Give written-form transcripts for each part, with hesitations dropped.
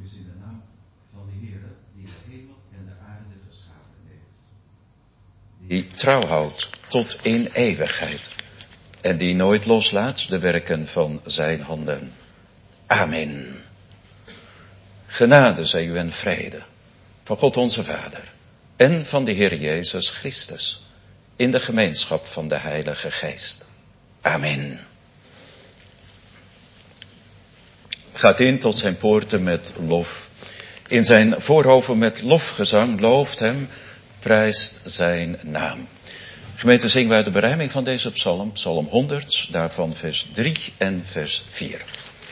is in de naam van de Heere, die de hemel en de aarde geschapen heeft. Die trouw houdt tot in eeuwigheid. En die nooit loslaat de werken van zijn handen. Amen. Genade zij u en vrede. Van God onze Vader. En van de Heer Jezus Christus. In de gemeenschap van de Heilige Geest. Amen. Gaat in tot zijn poorten met lof. In zijn voorhoven met lofgezang. Looft hem, prijst zijn naam. Gemeente, zingen wij uit de berijming van deze psalm. Psalm 100, daarvan vers 3 en vers 4.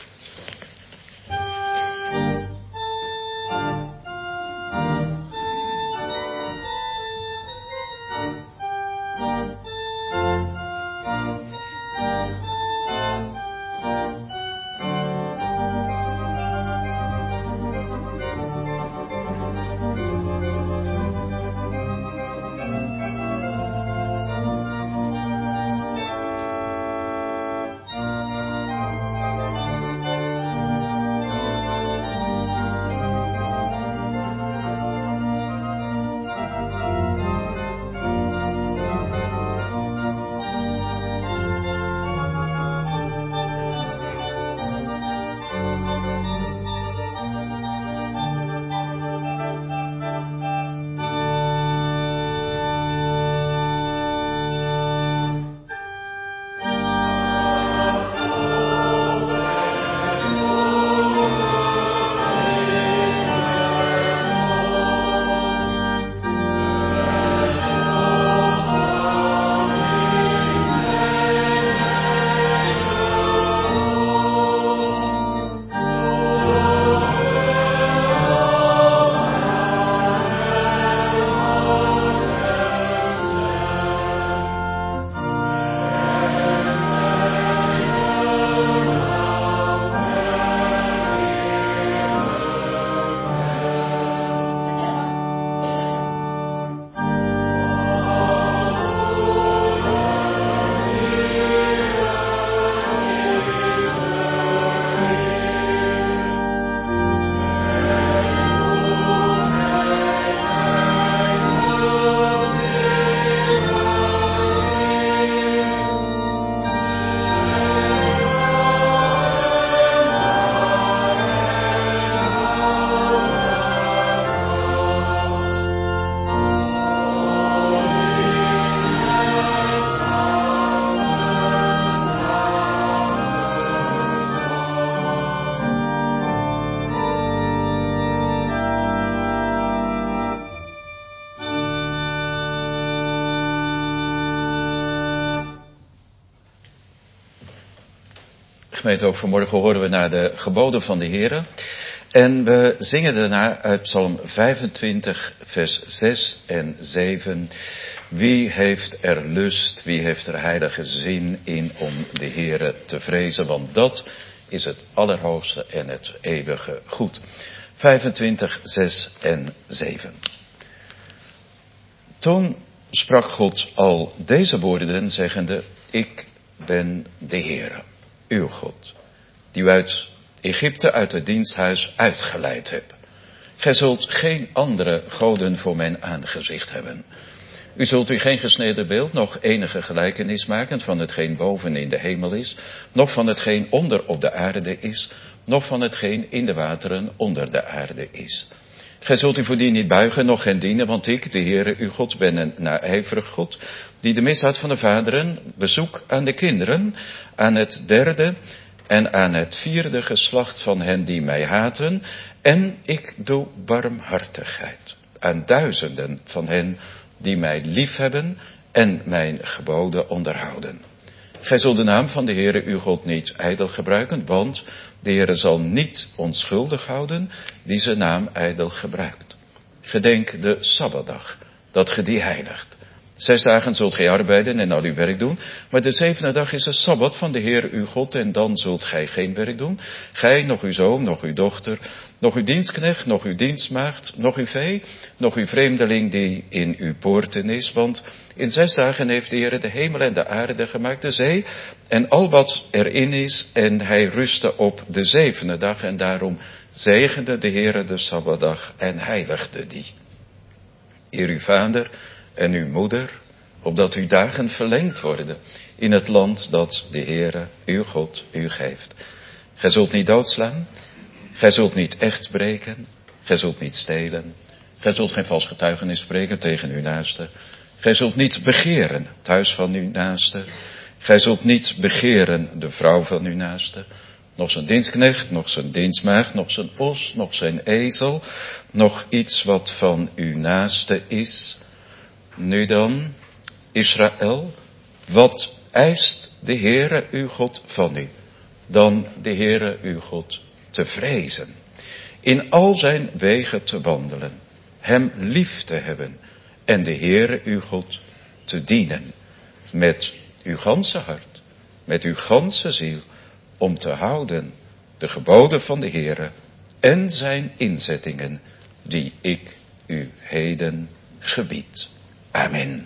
Gemeente, ook vanmorgen horen we naar de geboden van de Heere. En we zingen daarna uit Psalm 25, vers 6 en 7. Wie heeft er lust, wie heeft er heilige zin in om de Heere te vrezen? Want dat is het allerhoogste en het eeuwige goed. 25, 6 en 7. Toen sprak God al deze woorden zeggende, ik ben de Heere, uw God, die u uit Egypte, uit het diensthuis uitgeleid hebt. Gij zult geen andere goden voor mijn aangezicht hebben. U zult u geen gesneden beeld, nog enige gelijkenis maken van hetgeen boven in de hemel is, noch van hetgeen onder op de aarde is, noch van hetgeen in de wateren onder de aarde is. Gij zult u voor die niet buigen, noch hen dienen, want ik, de Heere, uw God, ben een naijverig God, die de misdaad van de vaderen bezoek aan de kinderen, aan het derde en aan het vierde geslacht van hen die mij haten, en ik doe barmhartigheid aan duizenden van hen die mij liefhebben en mijn geboden onderhouden. Gij zult de naam van de Heere uw God niet ijdel gebruiken, want de Heere zal niet onschuldig houden die zijn naam ijdel gebruikt. Gedenk de Sabbatdag, dat ge die heiligt. 6 dagen zult gij arbeiden en al uw werk doen, maar de 7e dag is de Sabbat van de Heer uw God en dan zult gij geen werk doen. Gij, nog uw zoon, nog uw dochter, nog uw dienstknecht, nog uw dienstmaagd, nog uw vee, nog uw vreemdeling die in uw poorten is. Want in 6 dagen heeft de Heer de hemel en de aarde gemaakt, de zee en al wat erin is. En hij rustte op de 7e dag en daarom zegende de Heer de Sabbatdag en heiligde die. Eer uw vader en uw moeder, opdat uw dagen verlengd worden in het land dat de Heere, uw God, u geeft. Gij zult niet doodslaan, gij zult niet echt breken, gij zult niet stelen, gij zult geen vals getuigenis spreken tegen uw naaste, gij zult niet begeren het huis van uw naaste, gij zult niet begeren de vrouw van uw naaste, nog zijn dienstknecht, nog zijn dienstmaagd, nog zijn os, nog zijn ezel, nog iets wat van uw naaste is. Nu dan, Israël, wat eist de Heere uw God van u? Dan de Heere uw God te vrezen, in al zijn wegen te wandelen, hem lief te hebben en de Heere uw God te dienen met uw ganse hart, met uw ganse ziel, om te houden de geboden van de Heere en zijn inzettingen die ik u heden gebied. Amen.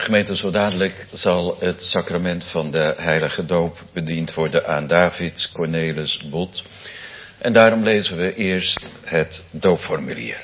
Gemeente, zo dadelijk zal het sacrament van de heilige doop bediend worden aan David Cornelis Bot. En daarom lezen we eerst het doopformulier.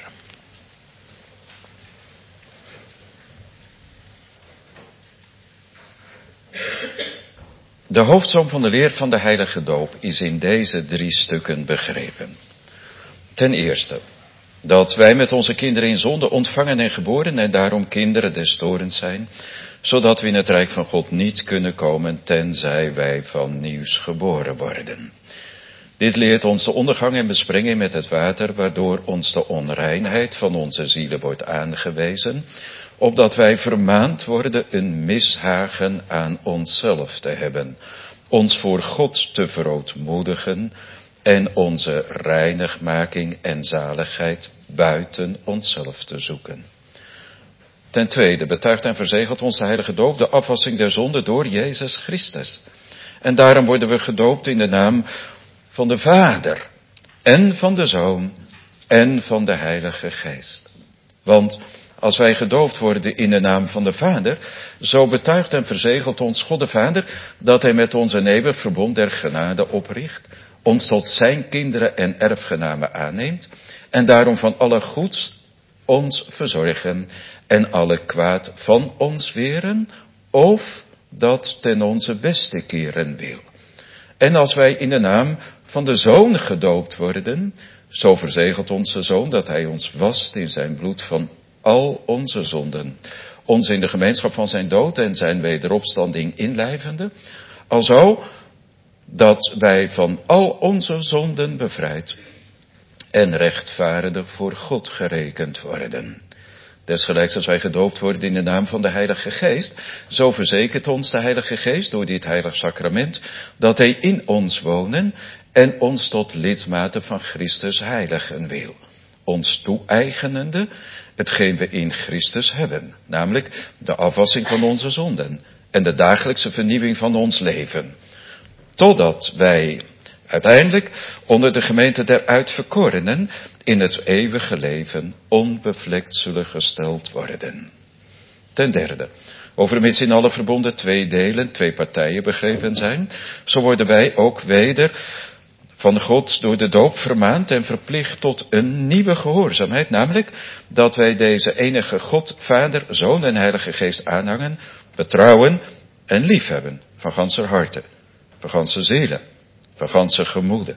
De hoofdsom van de leer van de heilige doop is in deze 3 stukken begrepen. Ten eerste, dat wij met onze kinderen in zonde ontvangen en geboren en daarom kinderen des torens zijn, zodat we in het rijk van God niet kunnen komen tenzij wij van nieuws geboren worden. Dit leert ons de ondergang en besprenging met het water, waardoor ons de onreinheid van onze zielen wordt aangewezen, opdat wij vermaand worden een mishagen aan onszelf te hebben, ons voor God te verootmoedigen en onze reinigmaking en zaligheid buiten onszelf te zoeken. Ten tweede betuigt en verzegelt ons de heilige doop de afwassing der zonde door Jezus Christus. En daarom worden we gedoopt in de naam van de Vader en van de Zoon en van de Heilige Geest. Want als wij gedoopt worden in de naam van de Vader, zo betuigt en verzegelt ons God de Vader dat hij met ons een eeuwig verbond der genade opricht, ons tot zijn kinderen en erfgenamen aanneemt en daarom van alle goeds ons verzorgen en alle kwaad van ons weren, of dat ten onze beste keren wil. En als wij in de naam van de Zoon gedoopt worden, zo verzegelt onze Zoon dat hij ons wast in zijn bloed van al onze zonden, ons in de gemeenschap van zijn dood en zijn wederopstanding inlijvende, alzo dat wij van al onze zonden bevrijd en rechtvaardig voor God gerekend worden. Desgelijks als wij gedoopt worden in de naam van de Heilige Geest, zo verzekert ons de Heilige Geest door dit heilig sacrament dat hij in ons wonen en ons tot lidmaten van Christus heiligen wil, ons toe-eigenende hetgeen we in Christus hebben, namelijk de afwassing van onze zonden en de dagelijkse vernieuwing van ons leven, totdat wij uiteindelijk onder de gemeente der uitverkorenen in het eeuwige leven onbevlekt zullen gesteld worden. Ten derde, overmits in alle verbonden 2 delen, 2 partijen begrepen zijn, zo worden wij ook weder van God door de doop vermaand en verplicht tot een nieuwe gehoorzaamheid, namelijk dat wij deze enige God, Vader, Zoon en Heilige Geest aanhangen, betrouwen en liefhebben van ganser harte, van ganse zielen, van ganse gemoeden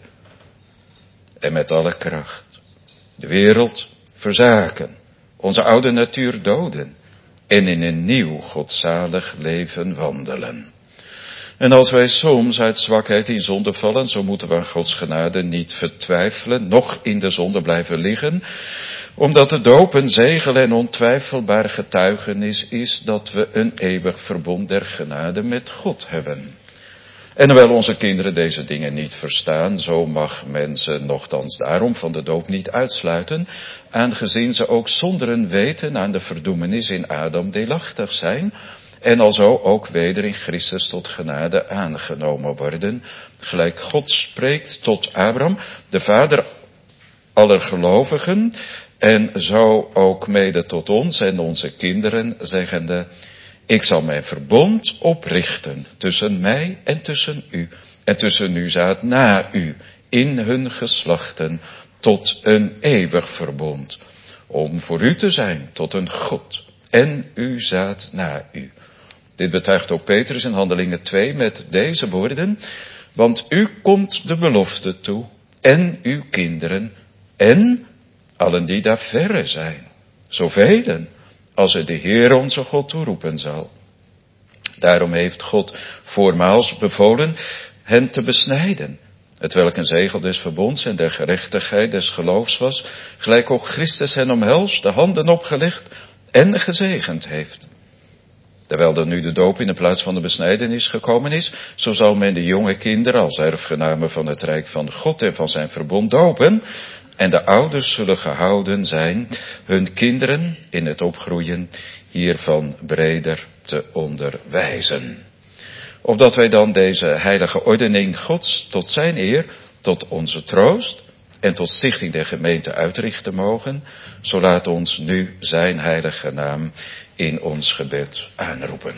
en met alle kracht. De wereld verzaken, onze oude natuur doden en in een nieuw godzalig leven wandelen. En als wij soms uit zwakheid in zonde vallen, zo moeten we aan Gods genade niet vertwijfelen, noch in de zonde blijven liggen, omdat de doop een zegel en ontwijfelbaar getuigenis is dat we een eeuwig verbond der genade met God hebben. En hoewel onze kinderen deze dingen niet verstaan, zo mag mensen nochtans daarom van de doop niet uitsluiten, aangezien ze ook zonder een weten aan de verdoemenis in Adam deelachtig zijn, en alzo ook weder in Christus tot genade aangenomen worden, gelijk God spreekt tot Abraham, de vader aller gelovigen, en zo ook mede tot ons en onze kinderen, zeggende: ik zal mijn verbond oprichten tussen mij en tussen u, en tussen uw zaad na u, in hun geslachten, tot een eeuwig verbond, om voor u te zijn tot een God, en uw zaad na u. Dit betuigt ook Petrus in Handelingen 2 met deze woorden: want u komt de belofte toe, en uw kinderen, en allen die daar verre zijn, zoveel als er de Heer onze God toeroepen zal. Daarom heeft God voormaals bevolen hen te besnijden, hetwelk een zegel des verbonds en der gerechtigheid des geloofs was, gelijk ook Christus hen omhelst, de handen opgelegd en gezegend heeft. Terwijl er nu de doop in de plaats van de besnijdenis gekomen is, zo zal men de jonge kinderen als erfgenamen van het rijk van God en van zijn verbond dopen, en de ouders zullen gehouden zijn hun kinderen in het opgroeien hiervan breder te onderwijzen. Opdat wij dan deze heilige ordening Gods tot zijn eer, tot onze troost en tot stichting der gemeente uitrichten mogen, zo laat ons nu zijn heilige naam in ons gebed aanroepen.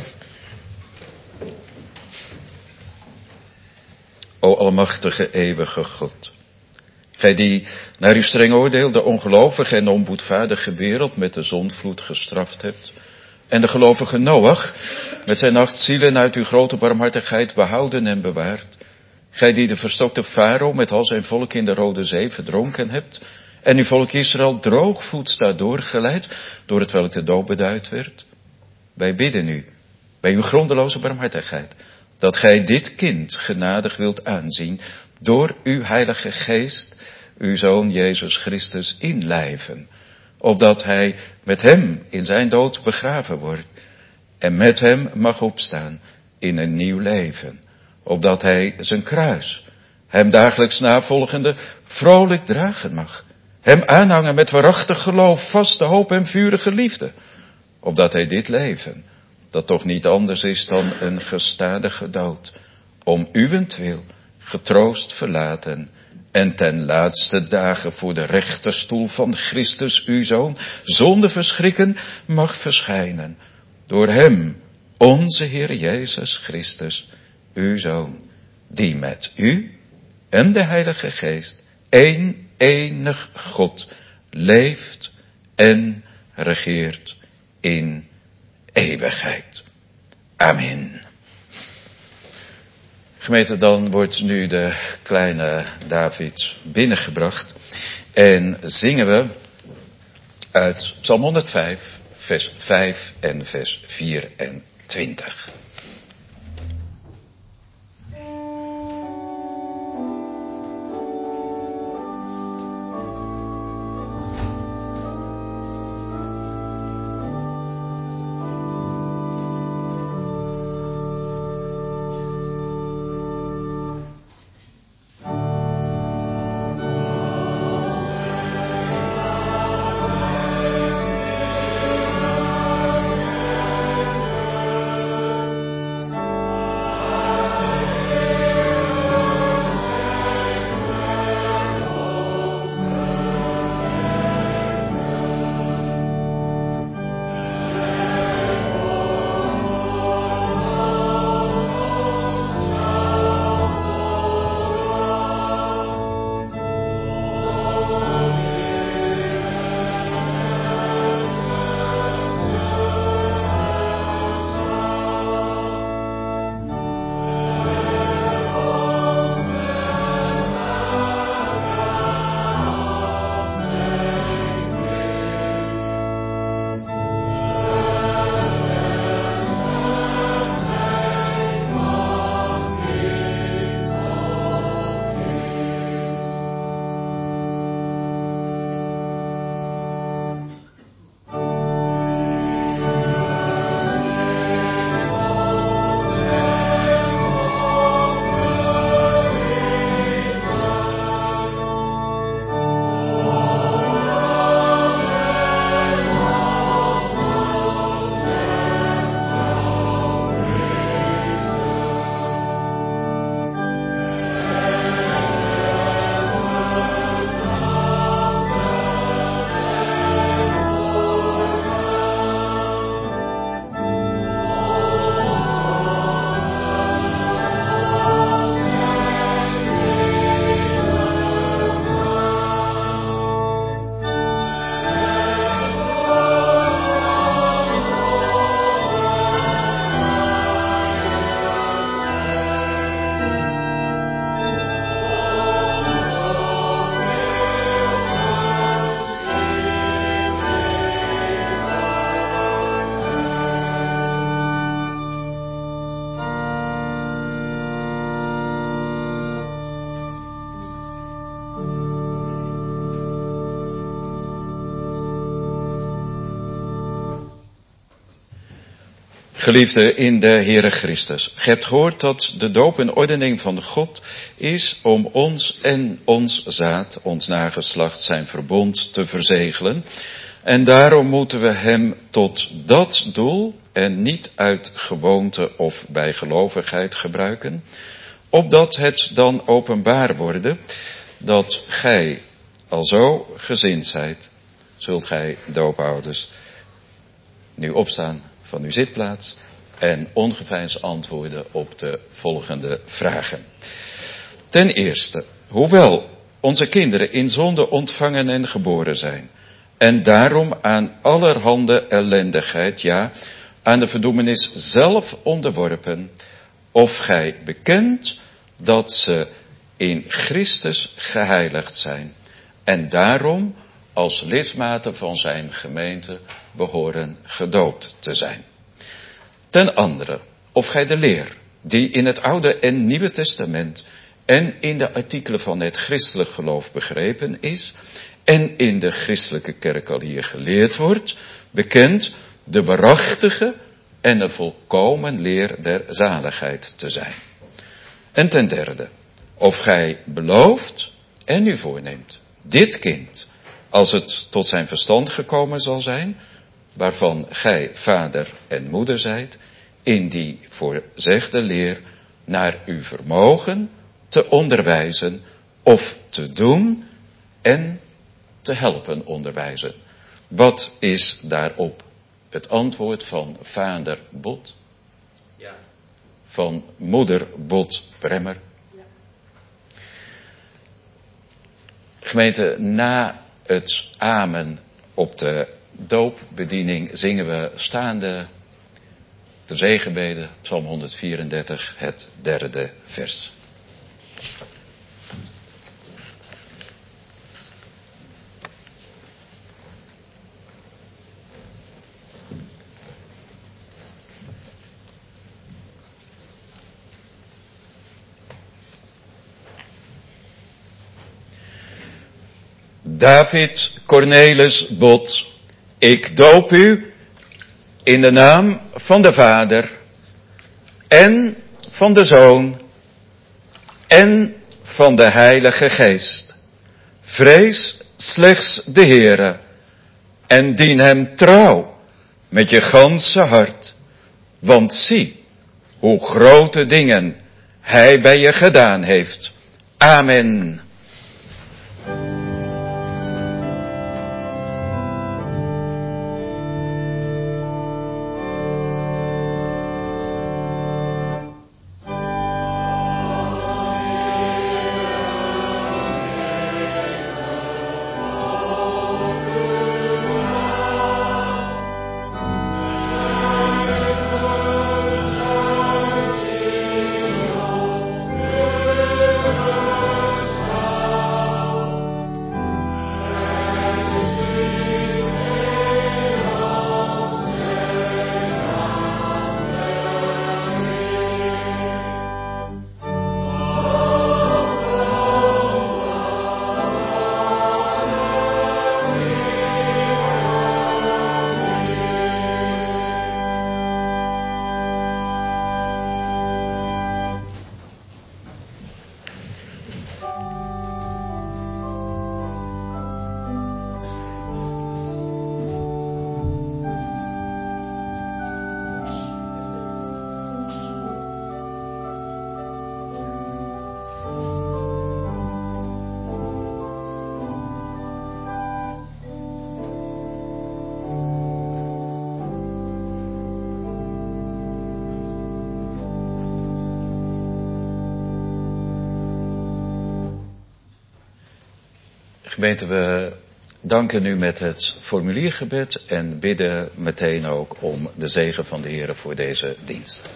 O almachtige eeuwige God, gij die naar uw streng oordeel de ongelovige en onboedvaardige wereld met de zondvloed gestraft hebt, en de gelovige Noach met zijn 8 zielen uit uw grote barmhartigheid behouden en bewaard, gij die de verstokte farao met al zijn volk in de Rode Zee verdronken hebt, en uw volk Israël droogvoets daardoor geleid, door het welk de dood beduid werd. Wij bidden u, bij uw grondeloze barmhartigheid, dat gij dit kind genadig wilt aanzien, door uw heilige geest, uw Zoon Jezus Christus inlijven, opdat hij met hem in zijn dood begraven wordt, en met hem mag opstaan in een nieuw leven, opdat hij zijn kruis, hem dagelijks navolgende, vrolijk dragen mag, hem aanhangen met waarachtig geloof, vaste hoop en vurige liefde, opdat hij dit leven, dat toch niet anders is dan een gestadige dood, om uwentwil getroost verlaten en ten laatste dagen voor de rechterstoel van Christus uw Zoon zonder verschrikken mag verschijnen, door hem, onze Heer Jezus Christus, uw Zoon, die met u en de Heilige Geest, één enig God, leeft en regeert in eeuwigheid. Amen. Gemeente, dan wordt nu de kleine David binnengebracht en zingen we uit Psalm 105, vers 5 en vers 24. Geliefden in de Heere Christus, gij hebt gehoord dat de doop een ordening van God is om ons en ons zaad, ons nageslacht, zijn verbond te verzegelen. En daarom moeten we hem tot dat doel en niet uit gewoonte of bijgelovigheid gebruiken, opdat het dan openbaar worden dat gij al zo gezind zijt, zult gij, doopouders, nu opstaan van uw zitplaats en ongeveinsd antwoorden op de volgende vragen. Ten eerste, hoewel onze kinderen in zonde ontvangen en geboren zijn, en daarom aan allerhande ellendigheid, ja, aan de verdoemenis zelf onderworpen, of gij bekent dat ze in Christus geheiligd zijn, en daarom als lidmaten van zijn gemeente behoren gedoopt te zijn. Ten andere, of gij de leer, die in het Oude en Nieuwe Testament en in de artikelen van het christelijk geloof begrepen is, en in de christelijke kerk al hier geleerd wordt, bekent de waarachtige en de volkomen leer der zaligheid te zijn. En ten derde, of gij belooft en u voorneemt, dit kind, als het tot zijn verstand gekomen zal zijn, waarvan gij vader en moeder zijt, in die voorzegde leer naar uw vermogen te onderwijzen of te doen en te helpen onderwijzen. Wat is daarop het antwoord van vader Bot? Ja. Van moeder Bot Bremmer? Ja. Gemeente, na het amen op de doopbediening zingen we staande de zegenbede, Psalm 134, het 3e vers. David Cornelis Bot, ik doop u in de naam van de Vader en van de Zoon en van de Heilige Geest. Vrees slechts de Heere en dien hem trouw met je ganse hart. Want zie hoe grote dingen hij bij je gedaan heeft. Amen. Gemeente, we danken u met het formuliergebed en bidden meteen ook om de zegen van de Heer voor deze dienst.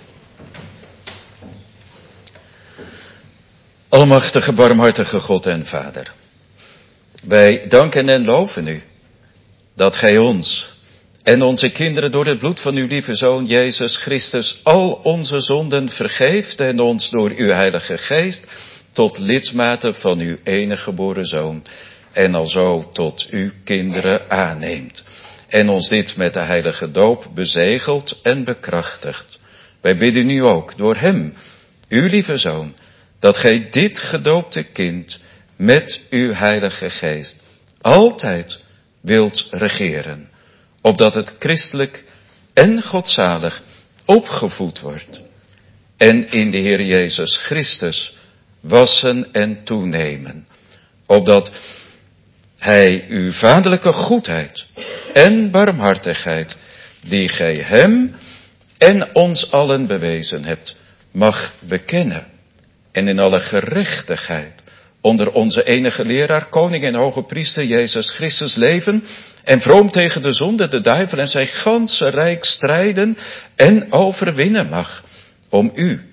Almachtige, barmhartige God en Vader, wij danken en loven u dat gij ons en onze kinderen door het bloed van uw lieve Zoon Jezus Christus al onze zonden vergeeft en ons door uw Heilige Geest tot lidmaten van uw enige geboren Zoon en alzo tot uw kinderen aanneemt. En ons dit met de heilige doop bezegelt en bekrachtigt. Wij bidden u ook door hem, uw lieve Zoon, dat gij dit gedoopte kind met uw Heilige Geest altijd wilt regeren, opdat het christelijk en godzalig opgevoed wordt en in de Heer Jezus Christus wassen en toenemen opdat hij uw vaderlijke goedheid en barmhartigheid, die gij hem en ons allen bewezen hebt, mag bekennen en in alle gerechtigheid onder onze enige leraar, koning en hoge priester Jezus Christus leven en vroom tegen de zonde, de duivel en zijn ganse rijk strijden en overwinnen mag om u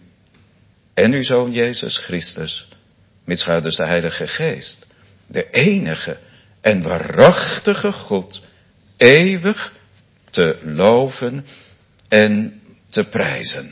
en uw Zoon Jezus Christus, mitsgaardens de Heilige Geest, de enige en waarachtige God, eeuwig te loven en te prijzen.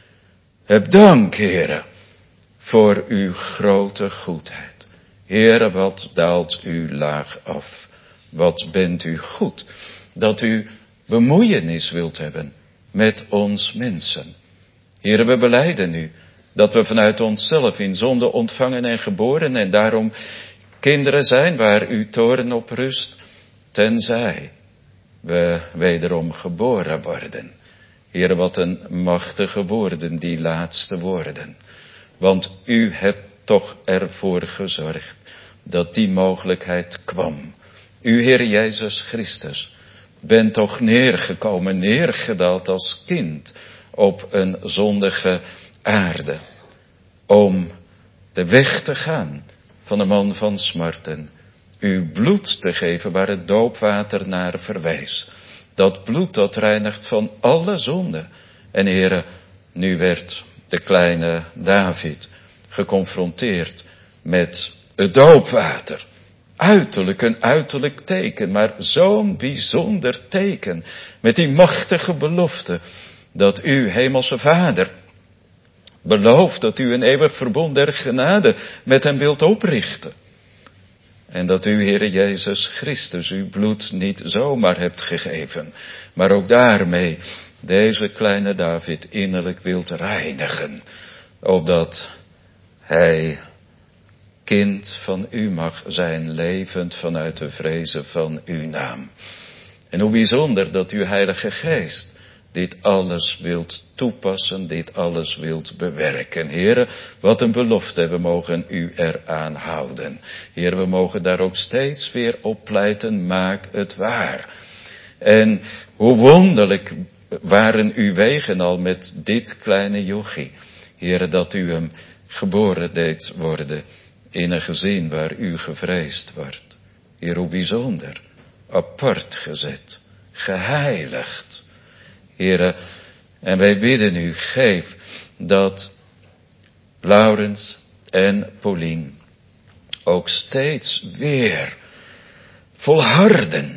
Heb dank, Heere, voor uw grote goedheid. Heere, wat daalt u laag af. Wat bent u goed, dat u bemoeienis wilt hebben met ons mensen. Heere, we belijden u dat we vanuit onszelf in zonde ontvangen en geboren en daarom kinderen zijn waar uw toorn op rust, tenzij we wederom geboren worden. Heere, wat een machtige woorden, die laatste woorden. Want u hebt toch ervoor gezorgd dat die mogelijkheid kwam. U, Heer Jezus Christus, bent toch neergekomen, neergedaald als kind op een zondige aarde. Om de weg te gaan van de man van smarten. Uw bloed te geven waar het doopwater naar verwijst. Dat bloed dat reinigt van alle zonde. En Heere, nu werd de kleine David geconfronteerd met het doopwater. Een uiterlijk teken, maar zo'n bijzonder teken. Met die machtige belofte dat u, Hemelse Vader, belooft dat u een eeuwig verbond der genade met hem wilt oprichten. En dat u, Heere Jezus Christus, uw bloed niet zomaar hebt gegeven, maar ook daarmee deze kleine David innerlijk wilt reinigen, opdat hij kind van u mag zijn, levend vanuit de vrezen van uw naam. En hoe bijzonder dat uw Heilige Geest dit alles wilt toepassen, dit alles wilt bewerken. Heere, wat een belofte, we mogen u eraan houden. Heere, we mogen daar ook steeds weer op pleiten, maak het waar. En hoe wonderlijk waren uw wegen al met dit kleine jochie. Heere, dat u hem geboren deed worden in een gezin waar u gevreesd wordt. Heer, hoe bijzonder, apart gezet, geheiligd. Heere, en wij bidden u, geef dat Laurens en Paulien ook steeds weer volharden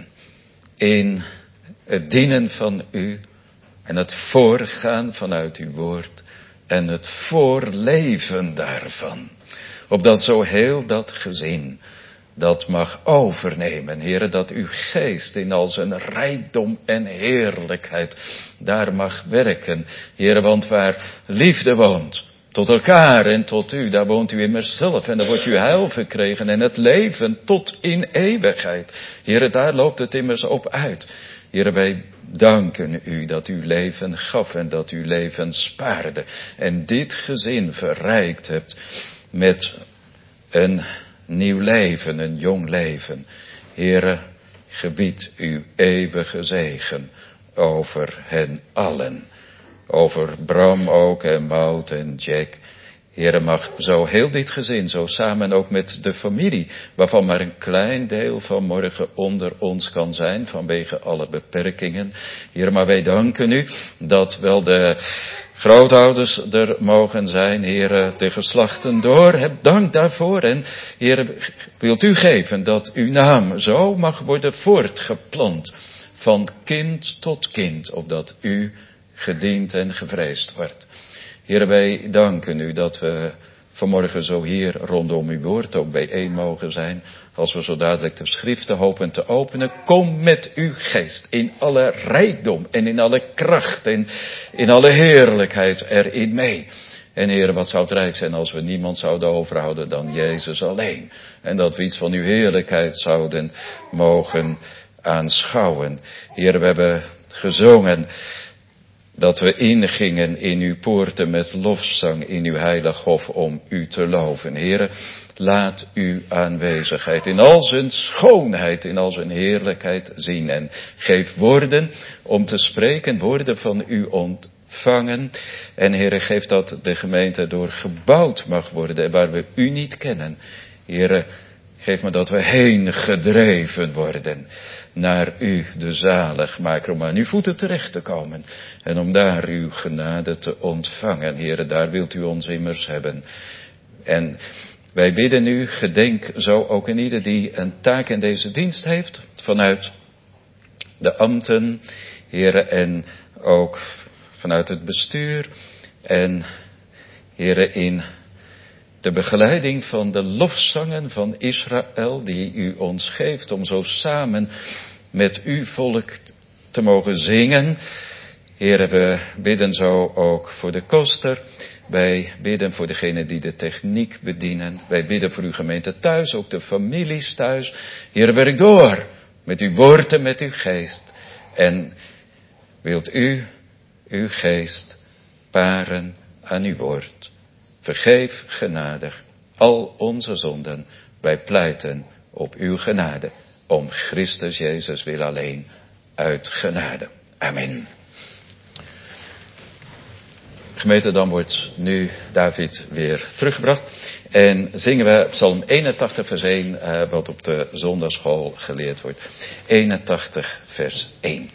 in het dienen van u en het voorgaan vanuit uw woord en het voorleven daarvan. Opdat zo heel dat gezin dat mag overnemen, Heere, dat uw geest in al zijn rijkdom en heerlijkheid daar mag werken. Heere, want waar liefde woont, tot elkaar en tot u, daar woont u immers zelf en daar wordt u heil verkregen en het leven tot in eeuwigheid. Heere, daar loopt het immers op uit. Heere, wij danken u dat u leven gaf en dat u leven spaarde en dit gezin verrijkt hebt met een nieuw leven, een jong leven. Heere, gebied uw eeuwige zegen over hen allen. Over Bram ook en Maud en Jack. Heere, mag zo heel dit gezin, zo samen ook met de familie, waarvan maar een klein deel van morgen onder ons kan zijn, vanwege alle beperkingen. Heere, maar wij danken u dat wel de grootouders er mogen zijn, Heere, de geslachten door. Heb dank daarvoor en Heere, wilt u geven dat uw naam zo mag worden voortgeplant van kind tot kind, opdat u gediend en gevreesd wordt. Heere, wij danken u dat we vanmorgen zo hier rondom uw woord ook bijeen mogen zijn. Als we zo dadelijk de schriften hopen te openen, kom met uw geest in alle rijkdom en in alle kracht en in alle heerlijkheid erin mee. En Heere, wat zou het rijk zijn als we niemand zouden overhouden dan Jezus alleen. En dat we iets van uw heerlijkheid zouden mogen aanschouwen. Heere, we hebben gezongen dat we ingingen in uw poorten met lofzang in uw heilig hof om u te loven. Heere, laat uw aanwezigheid in al zijn schoonheid, in al zijn heerlijkheid zien. En geef woorden om te spreken, woorden van u ontvangen. En Heere, geef dat de gemeente door gebouwd mag worden waar we u niet kennen. Heere, geef me dat we heen gedreven worden naar u, de zaligmaker, om aan uw voeten terecht te komen. En om daar uw genade te ontvangen. Heere, daar wilt u ons immers hebben. En wij bidden u, gedenk zo ook in ieder die een taak in deze dienst heeft, vanuit de ambten, Heere, en ook vanuit het bestuur. En Heere, in de begeleiding van de lofzangen van Israël, die u ons geeft om zo samen met uw volk te mogen zingen. Heere, we bidden zo ook voor de koster. Wij bidden voor degenen die de techniek bedienen. Wij bidden voor uw gemeente thuis, ook de families thuis. Heere, werk door met uw woord en met uw geest. En wilt u uw geest paren aan uw woord. Vergeef genadig al onze zonden. Wij pleiten op uw genade. Om Christus Jezus wil alleen uit genade. Amen. Gemeente, dan wordt nu David weer teruggebracht. En zingen we Psalm 81 vers 1, wat op de zondagschool geleerd wordt. 81 vers 1.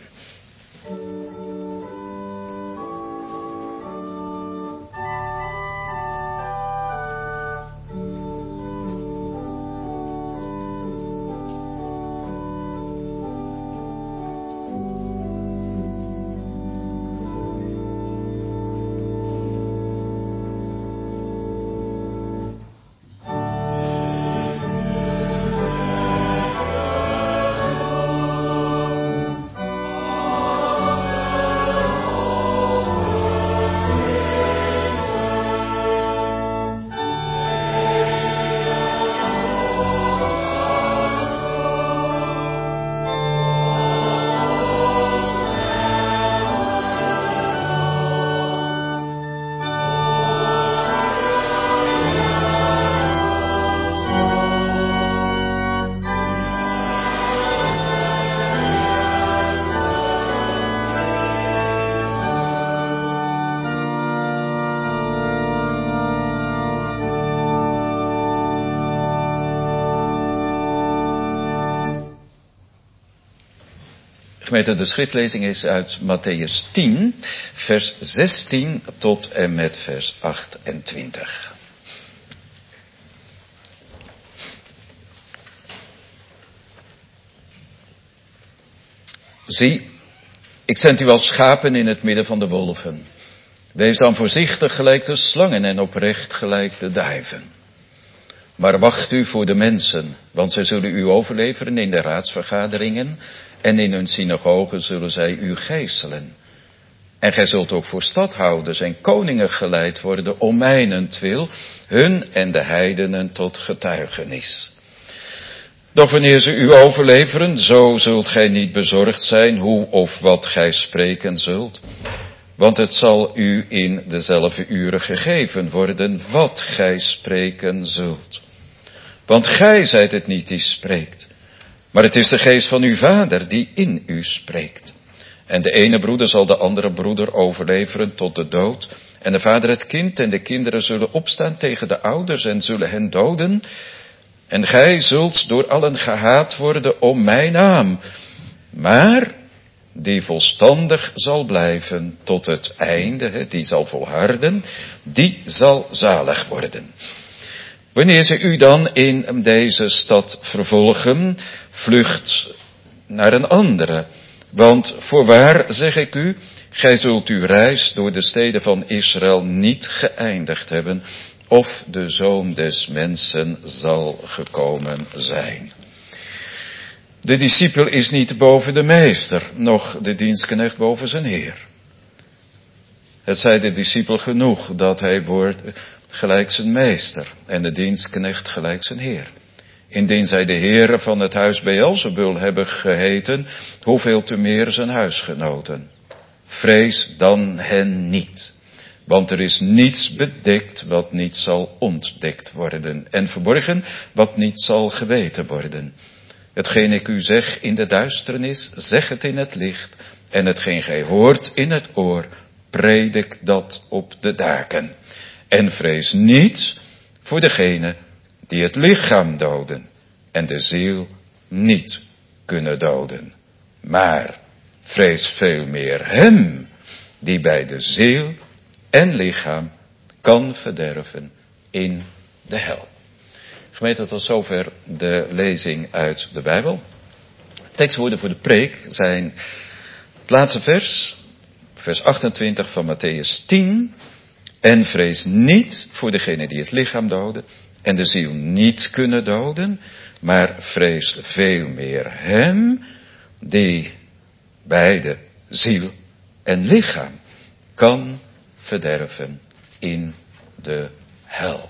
Gemeente, de schriftlezing is uit Mattheüs 10, vers 16 tot en met vers 28. Zie, ik zend u als schapen in het midden van de wolven. Wees dan voorzichtig gelijk de slangen en oprecht gelijk de duiven. Maar wacht u voor de mensen, want zij zullen u overleveren in de raadsvergaderingen en in hun synagogen zullen zij u gijzelen. En gij zult ook voor stadhouders en koningen geleid worden om mijnentwil, hun en de heidenen tot getuigenis. Doch wanneer ze u overleveren, zo zult gij niet bezorgd zijn hoe of wat gij spreken zult. Want het zal u in dezelfde uren gegeven worden wat gij spreken zult. Want gij zijt het niet die spreekt, maar het is de geest van uw Vader die in u spreekt. En de ene broeder zal de andere broeder overleveren tot de dood. En de vader het kind en de kinderen zullen opstaan tegen de ouders en zullen hen doden. En gij zult door allen gehaat worden om mijn naam. Maar die volstandig zal blijven tot het einde, die zal volharden, die zal zalig worden. Wanneer ze u dan in deze stad vervolgen, vlucht naar een andere. Want voorwaar zeg ik u, gij zult uw reis door de steden van Israël niet geëindigd hebben, of de Zoon des Mensen zal gekomen zijn. De discipel is niet boven de meester, noch de dienstknecht boven zijn heer. Het zij de discipel genoeg dat hij wordt gelijk zijn meester en de dienstknecht gelijk zijn heer. Indien zij de heren van het huis Beelzebul hebben geheten, hoeveel te meer zijn huisgenoten. vrees dan hen niet. Want er is niets bedekt wat niet zal ontdekt worden, en verborgen wat niet zal geweten worden. Hetgeen ik u zeg in de duisternis, zeg het in het licht, en hetgeen gij hoort in het oor, predik dat op de daken. En vrees niet voor degene die het lichaam doden, en de ziel niet kunnen doden. Maar vrees veel meer hem, die bij de ziel en lichaam kan verderven in de hel. Gemeente, tot zover de lezing uit de Bijbel. Tekstwoorden voor de preek zijn het laatste vers, vers 28 van Matthäus 10. En vrees niet voor degene die het lichaam doden en de ziel niet kunnen doden, maar vrees veel meer hem die beide ziel en lichaam kan verderven in de hel.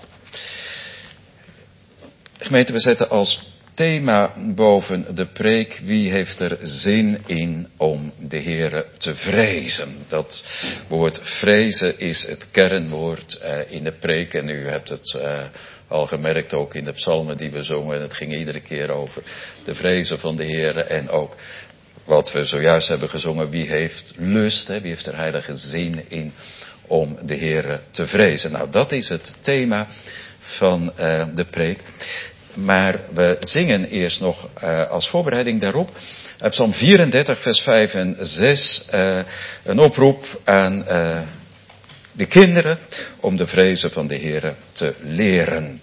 Gemeente, we zetten als thema boven de preek: wie heeft er zin in om de Heere te vrezen? Dat woord vrezen is het kernwoord in de preek. En u hebt het al gemerkt ook in de psalmen die we zongen. Het ging iedere keer over de vrezen van de Heere. En ook wat we zojuist hebben gezongen: wie heeft lust, wie heeft er heilige zin in om de Heere te vrezen? Nou, dat is het thema van de preek. Maar we zingen eerst nog als voorbereiding daarop Psalm 34 vers 5 en 6 een oproep aan de kinderen om de vrezen van de Heere te leren.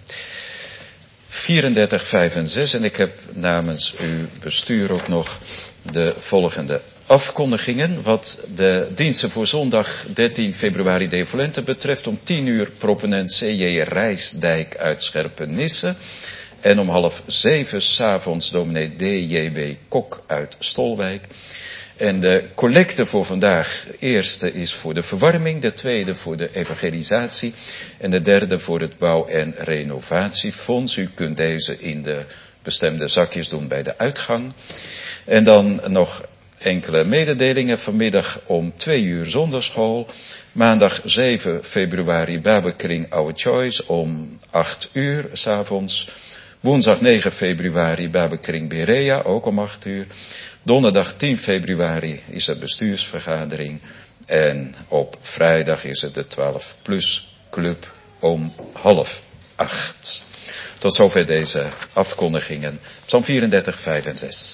34, 5 en 6, en ik heb namens uw bestuur ook nog de volgende afkondigingen. Wat de diensten voor zondag 13 februari de Volente betreft: om 10 uur proponent C.J. Rijsdijk uit Scherpenisse. En om 6:30 s'avonds dominee D.J.W. Kok uit Stolwijk. En de collecte voor vandaag: de eerste is voor de verwarming, de tweede voor de evangelisatie en de derde voor het bouw- en renovatiefonds. U kunt deze in de bestemde zakjes doen bij de uitgang. En dan nog enkele mededelingen. Vanmiddag om 2 uur zondagschool. Maandag 7 februari Bijbelkring Our Choice om 8 uur 's avonds. Woensdag 9 februari Bijbelkring Berea, ook om 8 uur. Donderdag 10 februari is er bestuursvergadering. En op vrijdag is het de 12+ club om 7:30. Tot zover deze afkondigingen. Psalm 34, 5 en 6.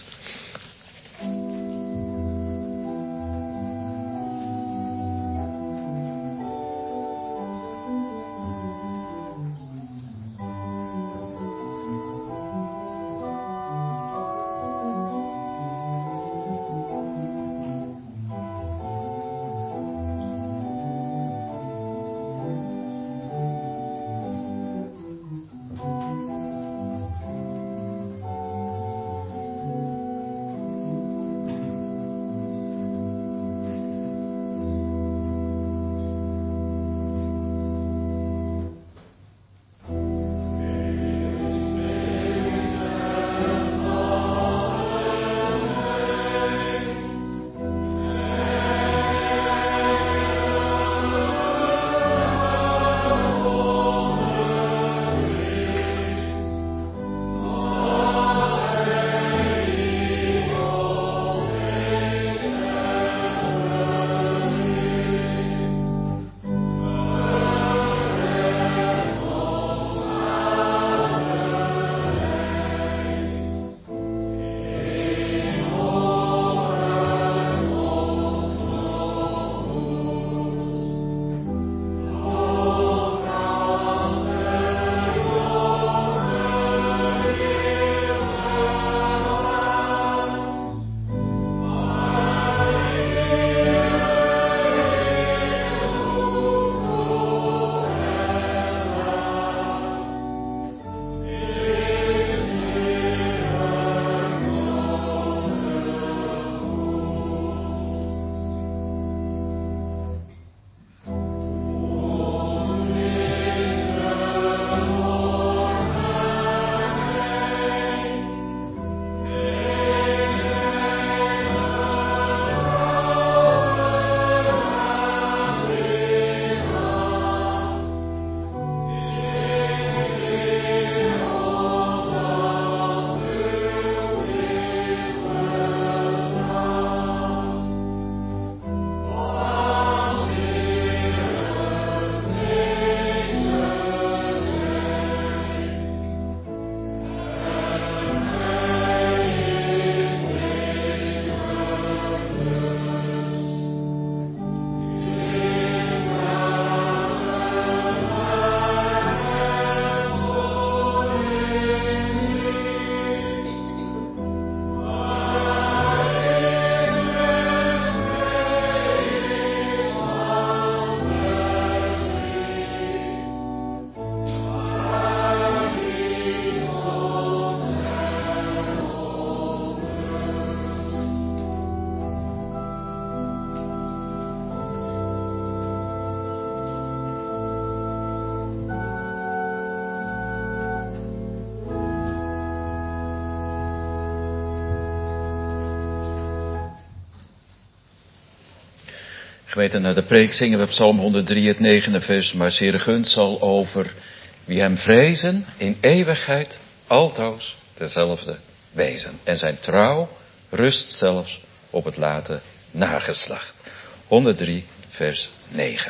Gemeente, naar de preek zingen we Psalm 103, het 9e vers. Maar Heere gunst zal over wie hem vrezen in eeuwigheid altoos dezelfde wezen. En zijn trouw rust zelfs op het late nageslacht. 103 vers 9.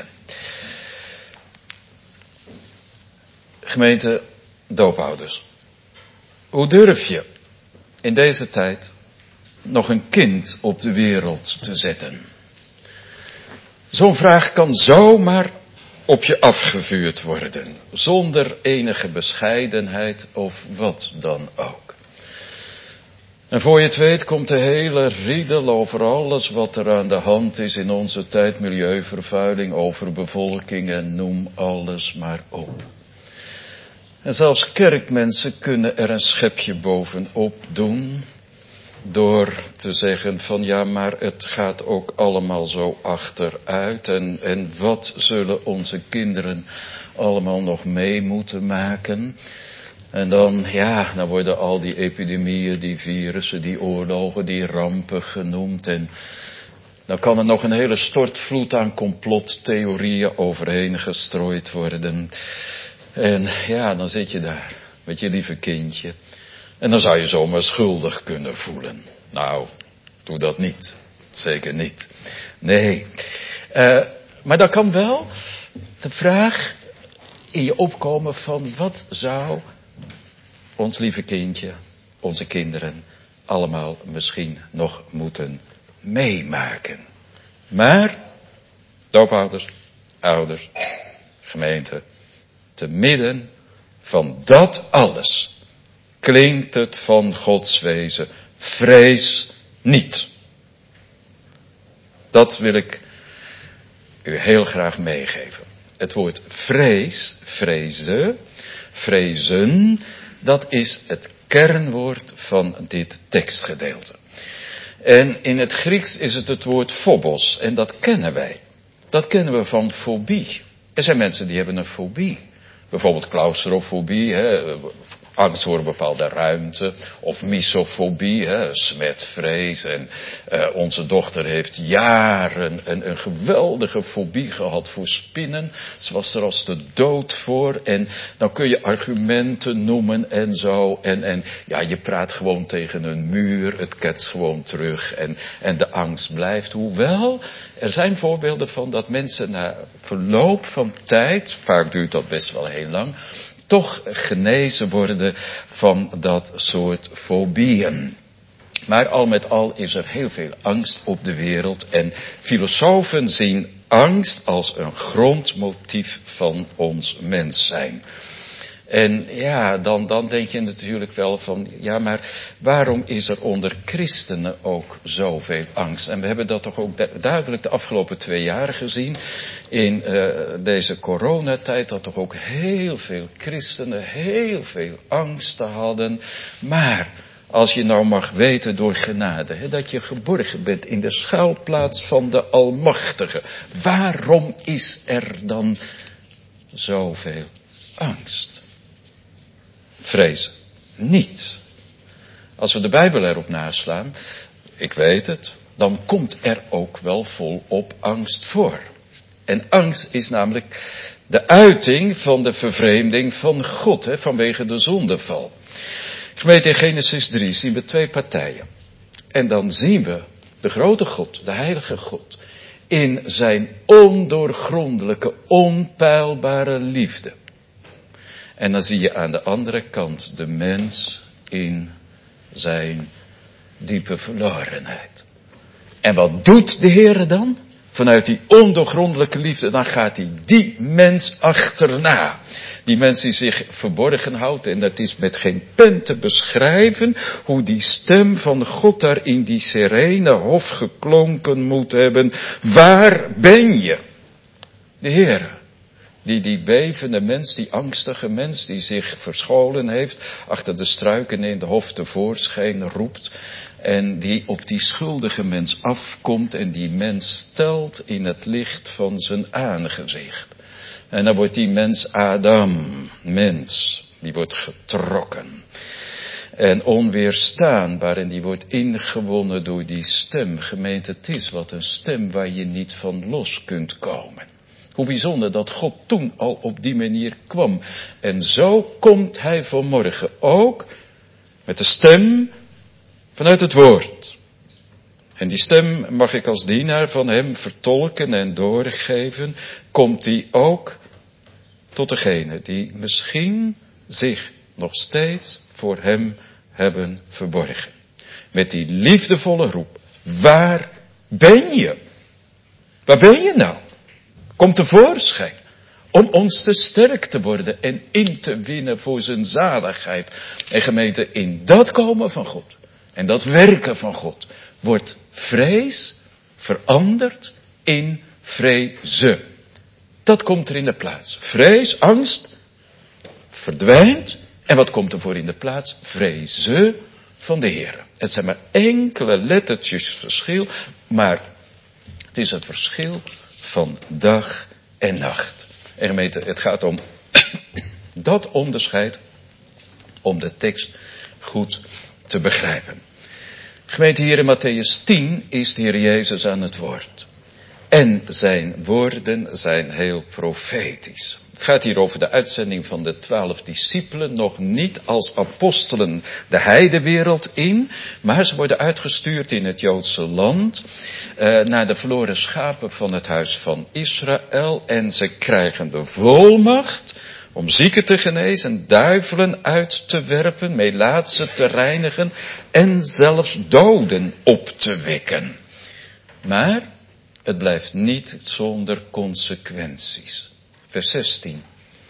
Gemeente doopouders. Hoe durf je in deze tijd nog een kind op de wereld te zetten? Zo'n vraag kan zomaar op je afgevuurd worden, zonder enige bescheidenheid of wat dan ook. En voor je het weet komt de hele riedel over alles wat er aan de hand is in onze tijd, milieuvervuiling, overbevolking en noem alles maar op. En zelfs kerkmensen kunnen er een schepje bovenop doen, door te zeggen van ja, maar het gaat ook allemaal zo achteruit. En wat zullen onze kinderen allemaal nog mee moeten maken? En dan worden al die epidemieën, die virussen, die oorlogen, die rampen genoemd. En dan kan er nog een hele stortvloed aan complottheorieën overheen gestrooid worden. En ja, dan zit je daar met je lieve kindje. En dan zou je zomaar schuldig kunnen voelen. Nou, doe dat niet. Zeker niet. Nee. Maar dan kan wel de vraag in je opkomen van wat zou ons lieve kindje, onze kinderen, allemaal misschien nog moeten meemaken. Maar, doopouders, ouders, gemeente, te midden van dat alles klinkt het van Gods wezen: vrees niet. Dat wil ik u heel graag meegeven. Het woord vrees, vrezen, dat is het kernwoord van dit tekstgedeelte. En in het Grieks is het woord phobos, en dat kennen wij. Dat kennen we van fobie. Er zijn mensen die hebben een fobie. Bijvoorbeeld claustrofobie, angst voor een bepaalde ruimte. Of misofobie, smetvrees. En onze dochter heeft jaren een geweldige fobie gehad voor spinnen. Ze was er als de dood voor. En dan kun je argumenten noemen en zo. En je praat gewoon tegen een muur. Het ketst gewoon terug. En de angst blijft. Hoewel, er zijn voorbeelden van dat mensen na verloop van tijd, vaak duurt dat best wel heel lang, toch genezen worden van dat soort fobieën. Maar al met al is er heel veel angst op de wereld. En filosofen zien angst als een grondmotief van ons mens zijn. En dan denk je natuurlijk wel van, ja, maar waarom is er onder christenen ook zoveel angst? En we hebben dat toch ook duidelijk de afgelopen 2 jaar gezien. In deze coronatijd dat toch ook heel veel christenen heel veel angsten hadden. Maar als je nou mag weten door genade, dat je geborgen bent in de schuilplaats van de Almachtige. Waarom is er dan zoveel angst? Vrees niet. Als we de Bijbel erop naslaan, ik weet het, dan komt er ook wel volop angst voor. En angst is namelijk de uiting van de vervreemding van God, vanwege de zondeval. Gemeente in Genesis 3 zien we 2 partijen. En dan zien we de grote God, de heilige God, in zijn ondoorgrondelijke, onpeilbare liefde. En dan zie je aan de andere kant de mens in zijn diepe verlorenheid. En wat doet de Heer dan? Vanuit die ondoorgrondelijke liefde, dan gaat hij die mens achterna. Die mens die zich verborgen houdt. En dat is met geen pen te beschrijven hoe die stem van God daar in die serene hof geklonken moet hebben. Waar ben je? De Heer. Die bevende mens, die angstige mens die zich verscholen heeft, achter de struiken in de hof tevoorschijn roept. En die op die schuldige mens afkomt en die mens stelt in het licht van zijn aangezicht. En dan wordt die mens Adam, mens, die wordt getrokken. En onweerstaanbaar. En die wordt ingewonnen door die stem. Gemeente, het is wat een stem waar je niet van los kunt komen. Hoe bijzonder dat God toen al op die manier kwam. En zo komt hij vanmorgen ook met de stem vanuit het woord. En die stem mag ik als dienaar van hem vertolken en doorgeven. Komt die ook tot degene die misschien zich nog steeds voor hem hebben verborgen. Met die liefdevolle roep. Waar ben je? Waar ben je nou? Kom tevoorschijn. Om ons te sterk te worden en in te winnen voor zijn zaligheid. En gemeente, in dat komen van God. En dat werken van God. Wordt vrees veranderd in vrezen. Dat komt er in de plaats. Vrees, angst, verdwijnt. En wat komt er voor in de plaats? Vrezen van de Heer. Het zijn maar enkele lettertjes verschil. Maar het is het verschil van dag en nacht. En gemeente, het gaat om dat onderscheid. Om de tekst goed te begrijpen. Gemeente, hier in Mattheüs 10 is de Heer Jezus aan het woord. En zijn woorden zijn heel profetisch. Het gaat hier over de uitzending van de 12 discipelen, nog niet als apostelen de heidewereld in, maar ze worden uitgestuurd in het Joodse land, naar de verloren schapen van het huis van Israël. En ze krijgen de volmacht om zieken te genezen, duivelen uit te werpen, melaatsen te reinigen en zelfs doden op te wekken. Maar het blijft niet zonder consequenties. Vers 16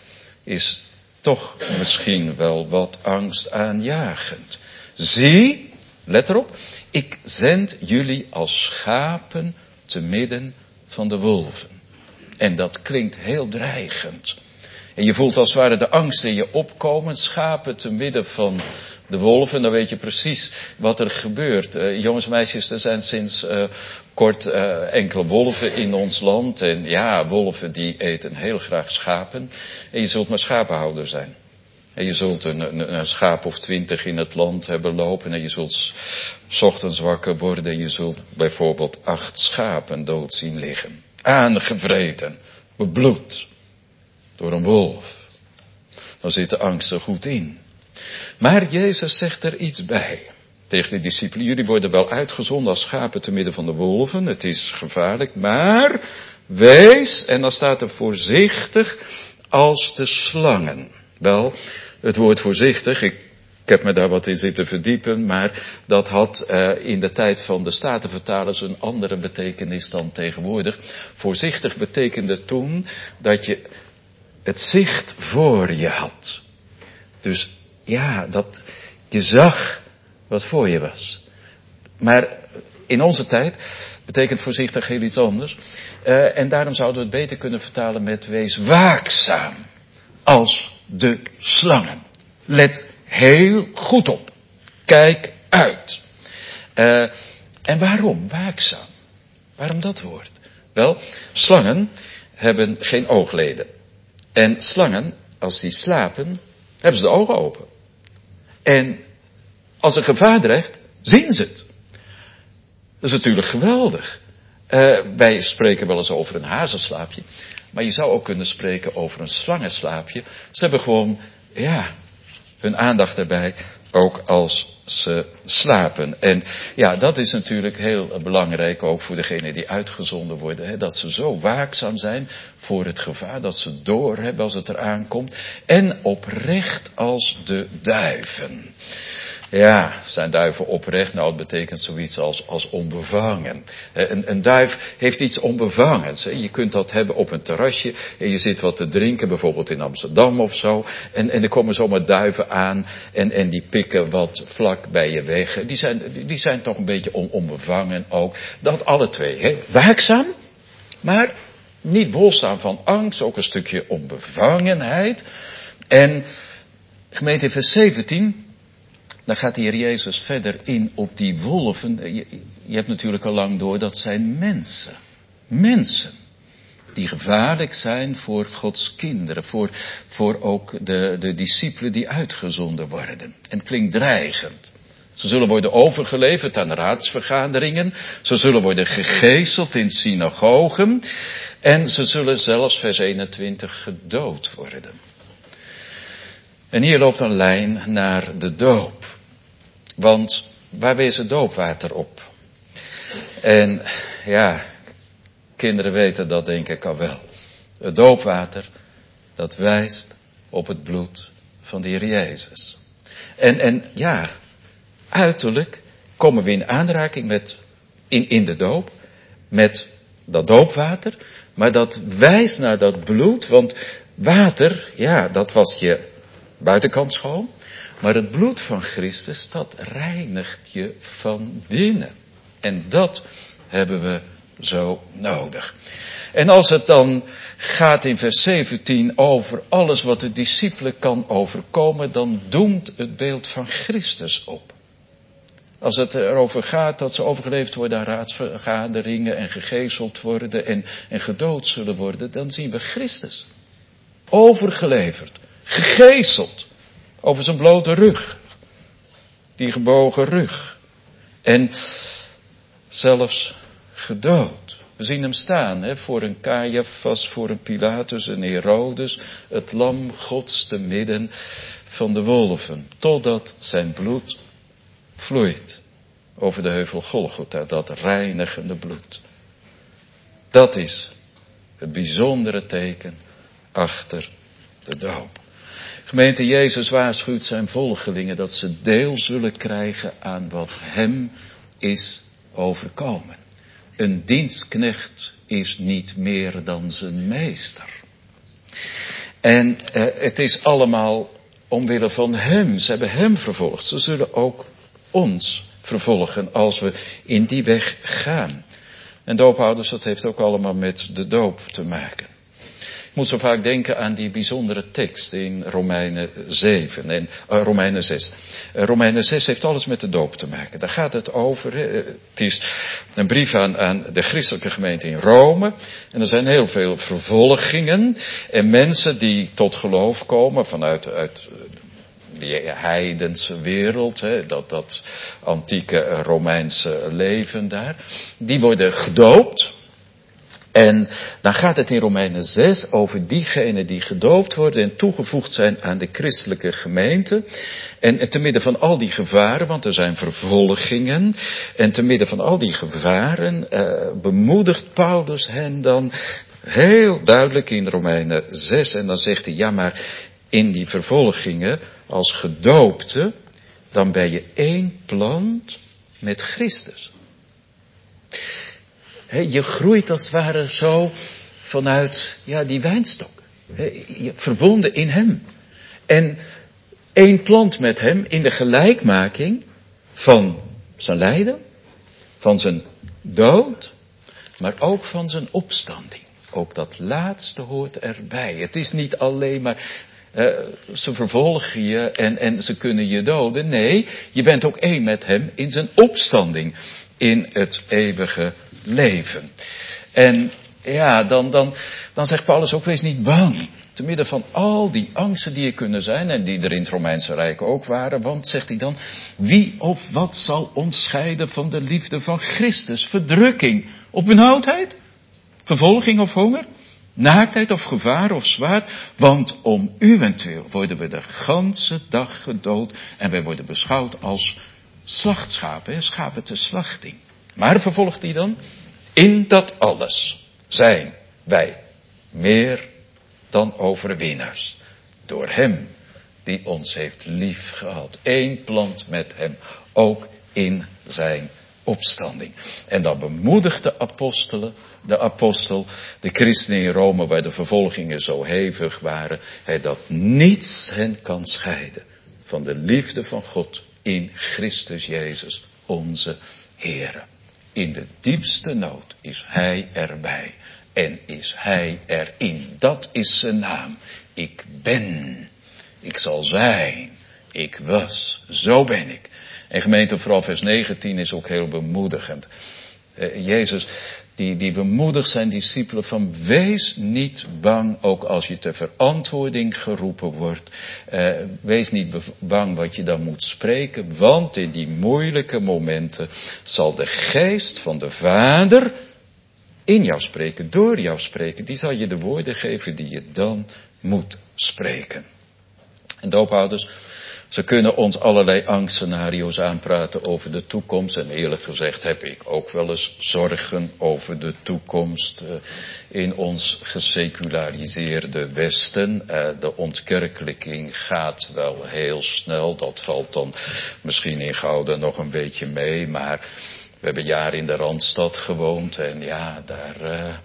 is toch misschien wel wat angstaanjagend. Zie, let erop, ik zend jullie als schapen te midden van de wolven. En dat klinkt heel dreigend. En je voelt als het ware de angst in je opkomen, schapen te midden van de wolven. Dan weet je precies wat er gebeurt. Jongens en meisjes, er zijn sinds kort enkele wolven in ons land. En ja, wolven die eten heel graag schapen. En je zult maar schapenhouder zijn. En je zult een schaap of 20 in het land hebben lopen. En je zult 's ochtends wakker worden. En je zult bijvoorbeeld 8 schapen dood zien liggen. Aangevreten, bebloed. Door een wolf. Dan zit de angst er goed in. Maar Jezus zegt er iets bij. Tegen de discipelen. Jullie worden wel uitgezonden als schapen te midden van de wolven. Het is gevaarlijk. Maar wees. En dan staat er voorzichtig als de slangen. Wel, het woord voorzichtig. Ik heb me daar wat in zitten verdiepen. Maar dat had in de tijd van de Statenvertalers een andere betekenis dan tegenwoordig. Voorzichtig betekende toen dat je het zicht voor je had. Dus ja, dat je zag wat voor je was. Maar in onze tijd betekent voorzichtig heel iets anders. En daarom zouden we het beter kunnen vertalen met wees waakzaam als de slangen. Let heel goed op. Kijk uit. En waarom waakzaam? Waarom dat woord? Wel, slangen hebben geen oogleden. En slangen, als die slapen, hebben ze de ogen open. En als er gevaar dreigt, zien ze het. Dat is natuurlijk geweldig. Wij spreken wel eens over een hazenslaapje. Maar je zou ook kunnen spreken over een slangenslaapje. Ze hebben gewoon, ja, hun aandacht erbij, ook als ze slapen. En ja, dat is natuurlijk heel belangrijk ook voor degenen die uitgezonden worden. Hè, dat ze zo waakzaam zijn voor het gevaar, dat ze doorhebben als het eraan komt. En oprecht als de duiven. Ja, zijn duiven oprecht? Nou, het betekent zoiets als onbevangen. Een duif heeft iets onbevangens. Je kunt dat hebben op een terrasje en je zit wat te drinken, bijvoorbeeld in Amsterdam of zo. En er komen zomaar duiven aan en die pikken wat vlak bij je weg. Die zijn toch een beetje onbevangen ook. Dat alle twee, hè? Waakzaam, maar niet bolstaan van angst, ook een stukje onbevangenheid. En gemeente in vers 17... Dan gaat de Heer Jezus verder in op die wolven. Je hebt natuurlijk al lang door, dat zijn mensen. Mensen. die gevaarlijk zijn voor Gods kinderen, voor ook de discipelen die uitgezonden worden. En het klinkt dreigend. Ze zullen worden overgeleverd aan raadsvergaderingen, ze zullen worden gegezeld in synagogen en ze zullen zelfs, vers 21, gedood worden. En hier loopt een lijn naar de doop. Want waar wees het doopwater op? En ja, kinderen weten dat denk ik al wel. Het doopwater, dat wijst op het bloed van de Heer Jezus. En ja, uiterlijk komen we in aanraking met, in de doop, met dat doopwater. Maar dat wijst naar dat bloed, want water, ja, dat was je buitenkant schoon. Maar het bloed van Christus, dat reinigt je van binnen. En dat hebben we zo nodig. En als het dan gaat in vers 17 over alles wat de discipelen kan overkomen, dan doemt het beeld van Christus op. Als het erover gaat dat ze overgeleverd worden aan raadsvergaderingen en gegezeld worden en gedood zullen worden, dan zien we Christus. Overgeleverd, gegezeld, over zijn blote rug, die gebogen rug. En zelfs gedood. We zien hem staan, voor een Caiaphas, voor een Pilatus, een Herodes, het lam Gods te midden van de wolven, totdat zijn bloed vloeit over de heuvel Golgotha, dat reinigende bloed. Dat is het bijzondere teken achter de doop. Gemeente, Jezus waarschuwt zijn volgelingen dat ze deel zullen krijgen aan wat hem is overkomen. Een dienstknecht is niet meer dan zijn meester. En het is allemaal omwille van hem. Ze hebben hem vervolgd. Ze zullen ook ons vervolgen als we in die weg gaan. En doopouders, dat heeft ook allemaal met de doop te maken. Ik moet zo vaak denken aan die bijzondere tekst in Romeinen 7 en Romeinen 6. Romeinen 6 heeft alles met de doop te maken. Daar gaat het over. Het is een brief aan de christelijke gemeente in Rome. En er zijn heel veel vervolgingen. En mensen die tot geloof komen vanuit die heidense wereld, dat antieke Romeinse leven daar. Die worden gedoopt. En dan gaat het in Romeinen 6 over diegenen die gedoopt worden en toegevoegd zijn aan de christelijke gemeente. En te midden van al die gevaren, want er zijn vervolgingen. En te midden van al die gevaren bemoedigt Paulus hen dan heel duidelijk in Romeinen 6. En dan zegt hij, ja maar in die vervolgingen als gedoopte, dan ben je één plant met Christus. Je groeit als het ware zo vanuit die wijnstok. Verbonden in hem. En één plant met hem in de gelijkmaking van zijn lijden, van zijn dood, maar ook van zijn opstanding. Ook dat laatste hoort erbij. Het is niet alleen maar ze vervolgen je en ze kunnen je doden. Nee, je bent ook één met hem in zijn opstanding. In het eeuwige leven. En ja, dan zegt Paulus ook, wees niet bang. Te midden van al die angsten die er kunnen zijn, en die er in het Romeinse Rijk ook waren, want, zegt hij dan, wie of wat zal ons scheiden van de liefde van Christus? Verdrukking of benauwdheid? Vervolging of honger? Naaktheid of gevaar of zwaard? Want om uwentwil worden we de ganse dag gedood en wij worden beschouwd als slachtschapen, schapen ter slachting. Maar vervolgt hij dan, in dat alles zijn wij meer dan overwinnaars. Door hem die ons heeft lief gehad. Eén plant met hem, ook in zijn opstanding. En dan bemoedigt de apostel, de christenen in Rome, waar de vervolgingen zo hevig waren, dat niets hen kan scheiden van de liefde van God in Christus Jezus, onze Heere. In de diepste nood is Hij erbij en is Hij erin. Dat is zijn naam. Ik ben, ik zal zijn, ik was, zo ben ik. En gemeente, vooral vers 19 is ook heel bemoedigend. Jezus, die bemoedigt zijn discipelen van wees niet bang, ook als je ter verantwoording geroepen wordt. Wees niet bang wat je dan moet spreken, want in die moeilijke momenten zal de geest van de Vader in jou spreken, door jou spreken. Die zal je de woorden geven die je dan moet spreken. En doophouders, ze kunnen ons allerlei angstscenario's aanpraten over de toekomst. En eerlijk gezegd heb ik ook wel eens zorgen over de toekomst in ons geseculariseerde Westen. De ontkerkelijking gaat wel heel snel. Dat valt dan misschien in Gouda nog een beetje mee. Maar we hebben jaren in de Randstad gewoond. En ja, daar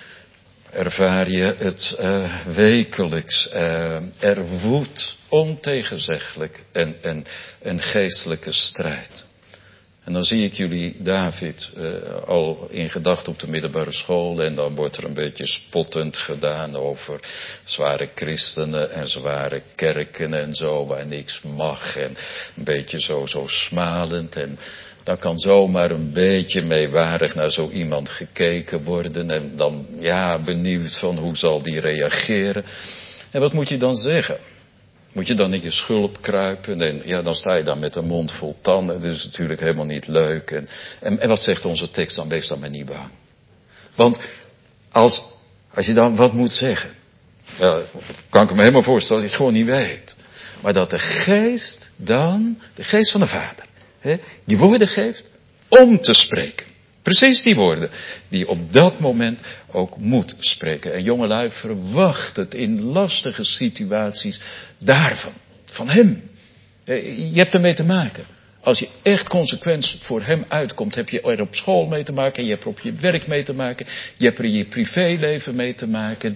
ervaar je het wekelijks. Er woedt ontegenzeggelijk een geestelijke strijd. En dan zie ik jullie David al in gedachten op de middelbare school. En dan wordt er een beetje spottend gedaan over zware christenen en zware kerken en zo, waar niks mag. En een beetje zo smalend. En dan kan zomaar een beetje meewarig naar zo iemand gekeken worden. En dan benieuwd van hoe zal die reageren. En wat moet je dan zeggen? Moet je dan in je schulp kruipen en dan sta je dan met een mond vol tanden. Dat is natuurlijk helemaal niet leuk. En wat zegt onze tekst dan? Wees dan maar niet bang. Want als je dan wat moet zeggen, kan ik me helemaal voorstellen dat je het gewoon niet weet. Maar dat de geest van de Vader, die woorden geeft om te spreken. Precies die woorden die je op dat moment ook moet spreken. En jongelui, verwacht het in lastige situaties daarvan. Van hem. Je hebt ermee te maken. Als je echt consequent voor hem uitkomt, heb je er op school mee te maken. Je hebt er op je werk mee te maken. Je hebt er in je privéleven mee te maken.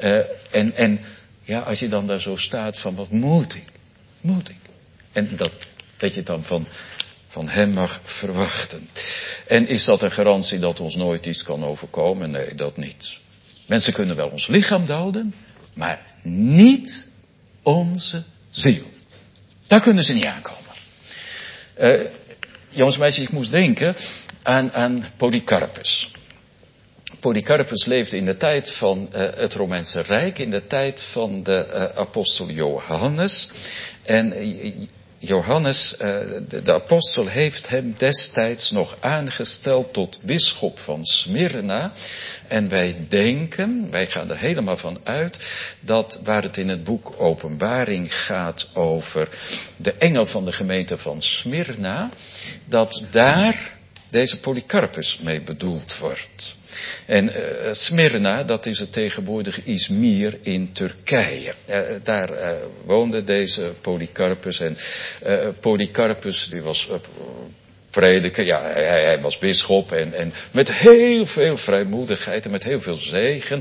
Als je dan daar zo staat van wat moet ik? En dat je dan van hem mag verwachten. En is dat een garantie dat ons nooit iets kan overkomen? Nee, dat niet. Mensen kunnen wel ons lichaam doden, maar niet onze ziel. Daar kunnen ze niet aankomen. Jongens en meisjes, ik moest denken aan Polycarpus. Polycarpus leefde in de tijd van het Romeinse Rijk, in de tijd van de apostel Johannes. En Johannes, de apostel, heeft hem destijds nog aangesteld tot bisschop van Smyrna. En wij gaan er helemaal van uit, dat waar het in het boek Openbaring gaat over de engel van de gemeente van Smyrna, dat daar deze Polycarpus mee bedoeld wordt. En Smyrna, dat is het tegenwoordige Izmir in Turkije. Daar woonde deze Polycarpus. En Polycarpus, die was prediker, hij was bisschop. En met heel veel vrijmoedigheid en met heel veel zegen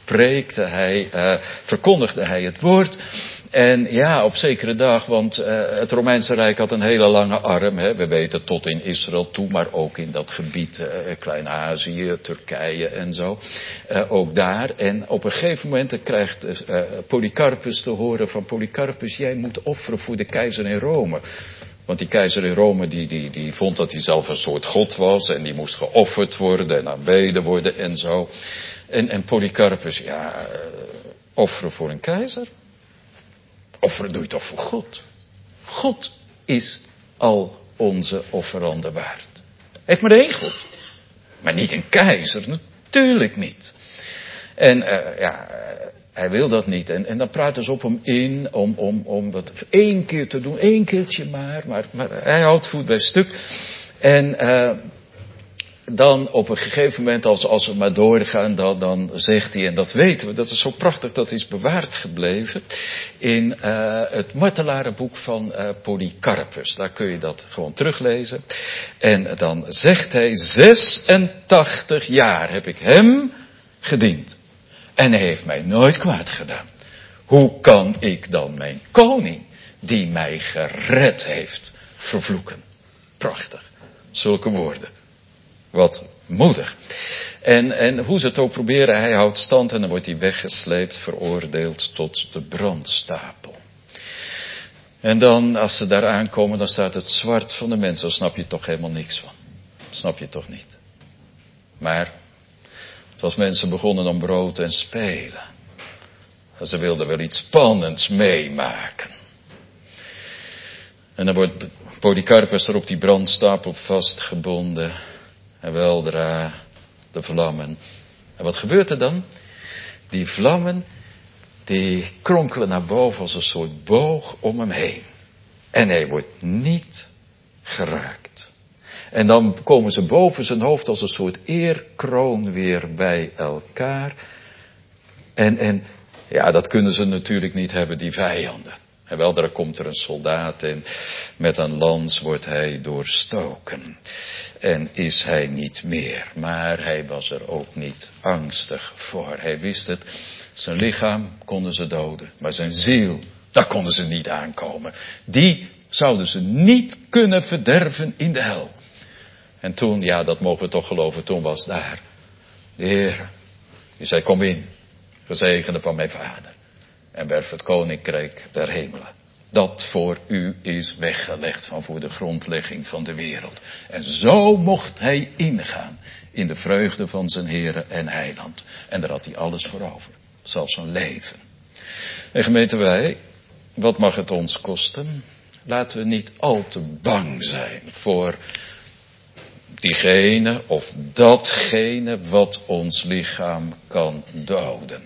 verkondigde hij het woord. En op zekere dag, want het Romeinse Rijk had een hele lange arm. We weten tot in Israël toe, maar ook in dat gebied, Klein-Azië, Turkije en zo. Ook daar. En op een gegeven moment krijgt Polycarpus te horen van Polycarpus, jij moet offeren voor de keizer in Rome. Want die keizer in Rome, die vond dat hij zelf een soort god was. En die moest geofferd worden en aanbeden worden en zo. En Polycarpus, offeren voor een keizer? Offeren doe je toch voor God? God is al onze offeranden waard. Heeft maar één God. Maar niet een keizer, natuurlijk niet. En hij wil dat niet. En dan praten ze op hem in om dat 1 keer te doen. 1 keertje maar hij houdt voet bij stuk. En dan op een gegeven moment, als we maar doorgaan, dan zegt hij, en dat weten we, dat is zo prachtig, dat is bewaard gebleven in het martelarenboek van Polycarpus. Daar kun je dat gewoon teruglezen. En dan zegt hij, 86 jaar heb ik hem gediend. En hij heeft mij nooit kwaad gedaan. Hoe kan ik dan mijn koning, die mij gered heeft, vervloeken? Prachtig. Zulke woorden. Wat moedig. En hoe ze het ook proberen, hij houdt stand en dan wordt hij weggesleept, veroordeeld tot de brandstapel. En dan, als ze daar aankomen, dan staat het zwart van de mensen. Daar snap je toch helemaal niks van. Snap je toch niet. Maar Zoals mensen begonnen om brood en spelen. Ze wilden wel iets spannends meemaken. En dan wordt Polycarpus er op die brandstapel vastgebonden. En weldra de vlammen. En wat gebeurt er dan? Die vlammen, die kronkelen naar boven als een soort boog om hem heen. En hij wordt niet geraakt. En dan komen ze boven zijn hoofd als een soort eerkroon weer bij elkaar. En ja, dat kunnen ze natuurlijk niet hebben, die vijanden. En weldra komt er een soldaat en met een lans wordt hij doorstoken. En is hij niet meer. Maar hij was er ook niet angstig voor. Hij wist het. Zijn lichaam konden ze doden. Maar zijn ziel, daar konden ze niet aankomen. Die zouden ze niet kunnen verderven in de hel. En toen, ja, dat mogen we toch geloven, toen was daar de Heer. Die zei, kom in, gezegende van mijn vader. En werf het koninkrijk der hemelen. Dat voor u is weggelegd van voor de grondlegging van de wereld. En zo mocht hij ingaan in de vreugde van zijn Heere en Heiland. En daar had hij alles voor over. Zelfs zijn leven. En gemeente wij, wat mag het ons kosten? Laten we niet al te bang zijn voor diegene of datgene wat ons lichaam kan doden.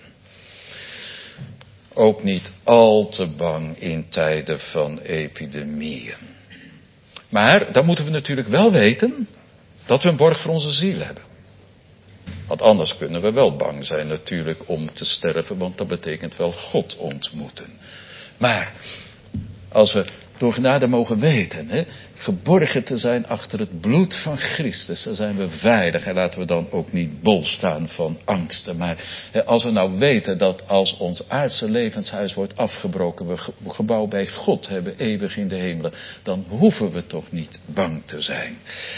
Ook niet al te bang in tijden van epidemieën. Maar dan moeten we natuurlijk wel weten dat we een borg voor onze ziel hebben. Want anders kunnen we wel bang zijn natuurlijk om te sterven, want dat betekent wel God ontmoeten. Maar als we door genade mogen weten, geborgen te zijn achter het bloed van Christus, dan zijn we veilig en laten we dan ook niet bol staan van angsten. Maar als we nou weten dat als ons aardse levenshuis wordt afgebroken, we gebouw bij God hebben eeuwig in de hemelen, dan hoeven we toch niet bang te zijn.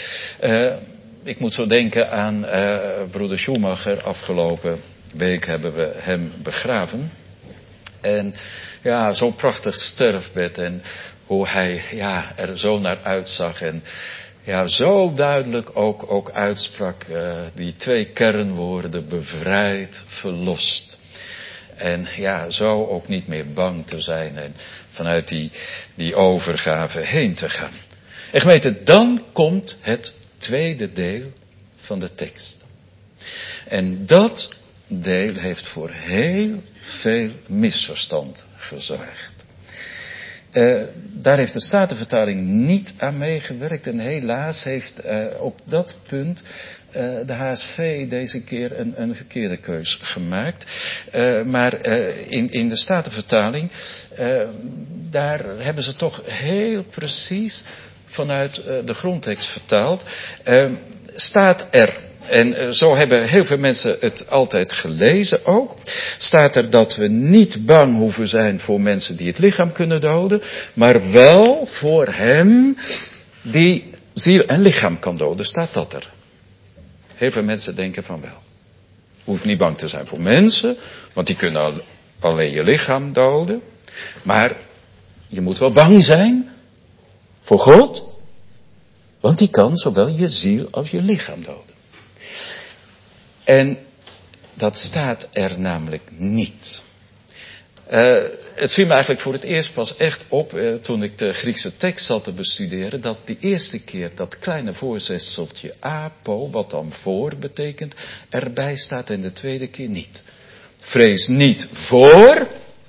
Ik moet zo denken aan broeder Schumacher. Afgelopen week hebben we hem begraven. En ja, zo'n prachtig sterfbed en hoe hij er zo naar uitzag en zo duidelijk ook uitsprak die 2 kernwoorden, bevrijd, verlost. En zo ook niet meer bang te zijn en vanuit die overgave heen te gaan. En gemeente, dan komt het tweede deel van de tekst. En dat deel heeft voor heel veel misverstand gezorgd. Daar heeft de Statenvertaling niet aan meegewerkt. En helaas heeft op dat punt de HSV deze keer een verkeerde keus gemaakt. Maar in de Statenvertaling, daar hebben ze toch heel precies vanuit de grondtekst vertaald. Staat er, en zo hebben heel veel mensen het altijd gelezen ook, staat er dat we niet bang hoeven zijn voor mensen die het lichaam kunnen doden, maar wel voor hem die ziel en lichaam kan doden. Staat dat er? Heel veel mensen denken van wel. Je hoeft niet bang te zijn voor mensen, want die kunnen alleen je lichaam doden. Maar je moet wel bang zijn voor God, want die kan zowel je ziel als je lichaam doden. En dat staat er namelijk niet. Het viel me eigenlijk voor het eerst pas echt op toen ik de Griekse tekst zat te bestuderen, dat de eerste keer dat kleine voorzetseltje apo, wat dan voor betekent, erbij staat en de tweede keer niet. Vrees niet voor,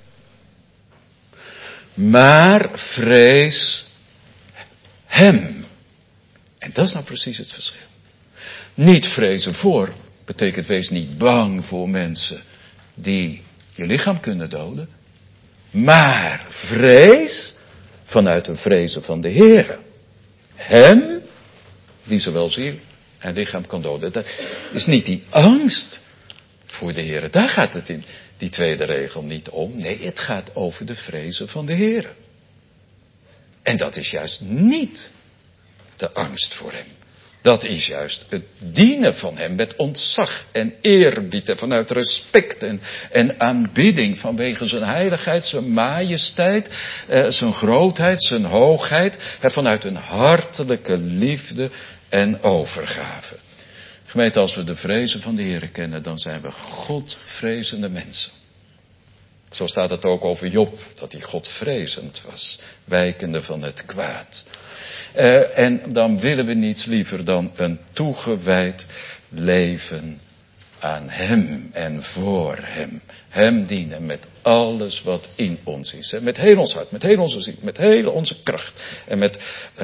maar vrees hem. En dat is nou precies het verschil. Niet vrezen voor betekent wees niet bang voor mensen die je lichaam kunnen doden. Maar vrees vanuit een vrezen van de Heere. Hem die zowel ziel en lichaam kan doden. Dat is niet die angst voor de Heere. Daar gaat het in die tweede regel niet om. Nee, het gaat over de vrezen van de Heere. En dat is juist niet de angst voor hem. Dat is juist het dienen van hem met ontzag en eerbied en vanuit respect en aanbidding vanwege zijn heiligheid, zijn majesteit, zijn grootheid, zijn hoogheid. Vanuit een hartelijke liefde en overgave. Gemeente, als we de vrezen van de Heer kennen, dan zijn we Godvrezende mensen. Zo staat het ook over Job, dat hij Godvrezend was, wijkende van het kwaad. En dan willen we niets liever dan een toegewijd leven aan Hem en voor Hem. Hem dienen met alles wat in ons is. Hè? Met heel ons hart, met heel onze ziel, met heel onze kracht. En met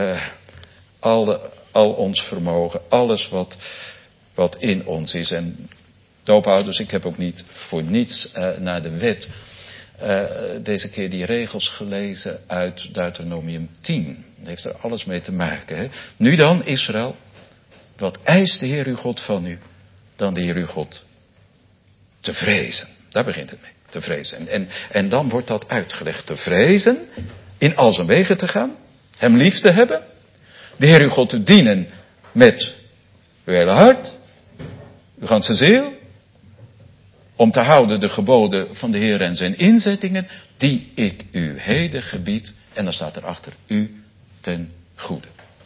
al ons vermogen, alles wat in ons is. En doopouders, ik heb ook niet voor niets naar de wet deze keer die regels gelezen uit Deuteronomium 10. Dat heeft er alles mee te maken. Hè? Nu dan, Israël, wat eist de Heer uw God van u? Dan de Heer uw God te vrezen. Daar begint het mee, te vrezen. En dan wordt dat uitgelegd. Te vrezen, in al zijn wegen te gaan, hem lief te hebben, de Heer uw God te dienen met uw hele hart, uw ganse ziel, om te houden de geboden van de Heer en zijn inzettingen, die ik u heden gebied, en dan staat erachter, u ten goede.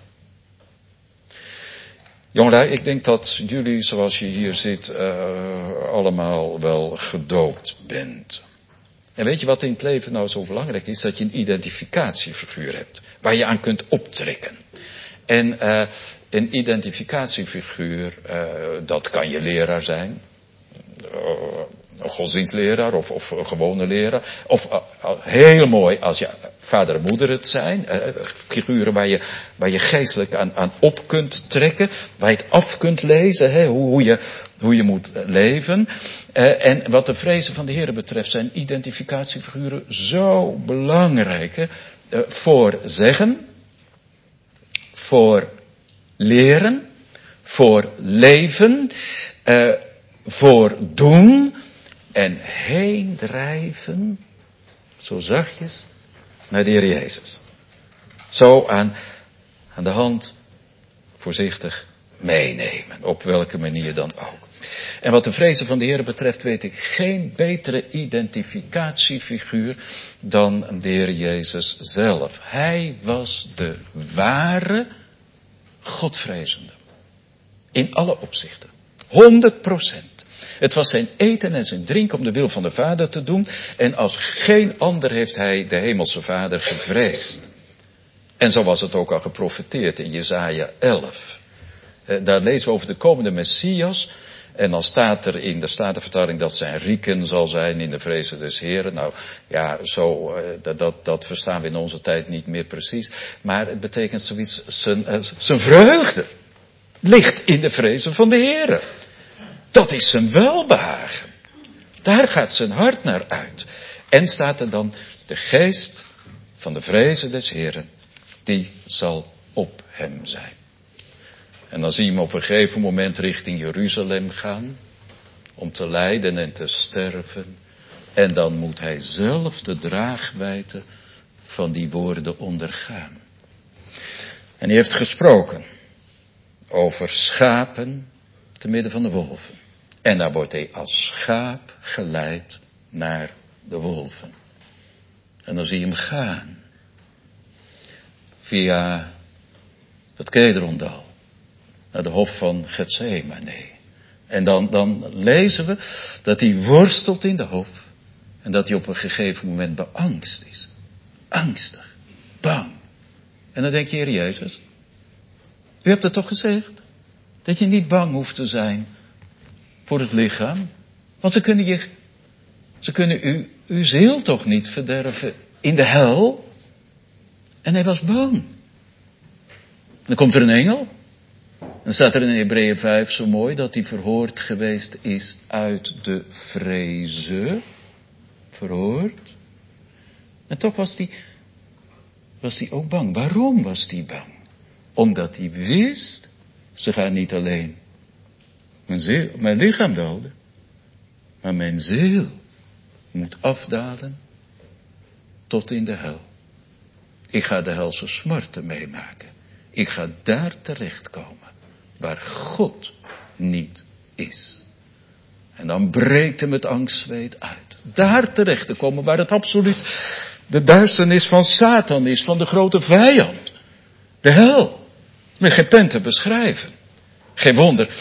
Jongelui, ik denk dat jullie, zoals je hier zit, allemaal wel gedoopt bent. En weet je wat in het leven nou zo belangrijk is? Dat je een identificatiefiguur hebt, waar je aan kunt optrekken. En een identificatiefiguur, dat kan je leraar zijn, een godsdienstleraar of een gewone leraar. Of heel mooi als je vader en moeder het zijn. Figuren waar je geestelijk aan op kunt trekken. Waar je het af kunt lezen. Hè, hoe je moet leven. En wat de vrezen van de Heer betreft zijn identificatiefiguren zo belangrijk. Hè, voor zeggen. Voor leren. Voor leven. Voor doen. En heen drijven, zo zachtjes, naar de Heer Jezus. Zo aan de hand voorzichtig meenemen, op welke manier dan ook. En wat de vrezen van de Heer betreft weet ik geen betere identificatiefiguur dan de Heer Jezus zelf. Hij was de ware Godvrezende. In alle opzichten. 100%. Het was zijn eten en zijn drinken om de wil van de Vader te doen. En als geen ander heeft hij de hemelse Vader gevreesd. En zo was het ook al geprofeteerd in Jesaja 11. Daar lezen we over de komende Messias. En dan staat er in de Statenvertaling dat zijn rieken zal zijn in de vrezen des Heren. Nou ja, dat verstaan we in onze tijd niet meer precies. Maar het betekent zoiets, zijn vreugde ligt in de vrezen van de Heren. Dat is zijn welbehagen. Daar gaat zijn hart naar uit. En staat er dan, de geest van de vrezen des Heren, die zal op hem zijn. En dan zie je hem op een gegeven moment richting Jeruzalem gaan, om te lijden en te sterven. En dan moet hij zelf de draagwijte van die woorden ondergaan. En hij heeft gesproken over schapen te midden van de wolven. En daar wordt hij als schaap geleid naar de wolven. En dan zie je hem gaan. Via het Kedrondal. Naar de hof van Getsemane. En dan lezen we dat hij worstelt in de hof. En dat hij op een gegeven moment beangst is. Angstig. Bang. En dan denk je, Heer Jezus, u hebt het toch gezegd? Dat je niet bang hoeft te zijn voor het lichaam. Want ze kunnen uw ziel toch niet verderven in de hel? En hij was bang. Dan komt er een engel. Dan staat er in Hebreeën 5 zo mooi dat hij verhoord geweest is uit de vreze. Verhoord. En toch was hij ook bang. Waarom was hij bang? Omdat hij wist, ze gaan niet alleen mijn lichaam doden, maar mijn ziel moet afdalen tot in de hel. Ik ga de helse smarten meemaken. Ik ga daar terechtkomen waar God niet is. En dan breekt hem het angstzweet uit. Daar terecht te komen waar het absoluut de duisternis van Satan is, van de grote vijand. De hel. Met geen pen te beschrijven. Geen wonder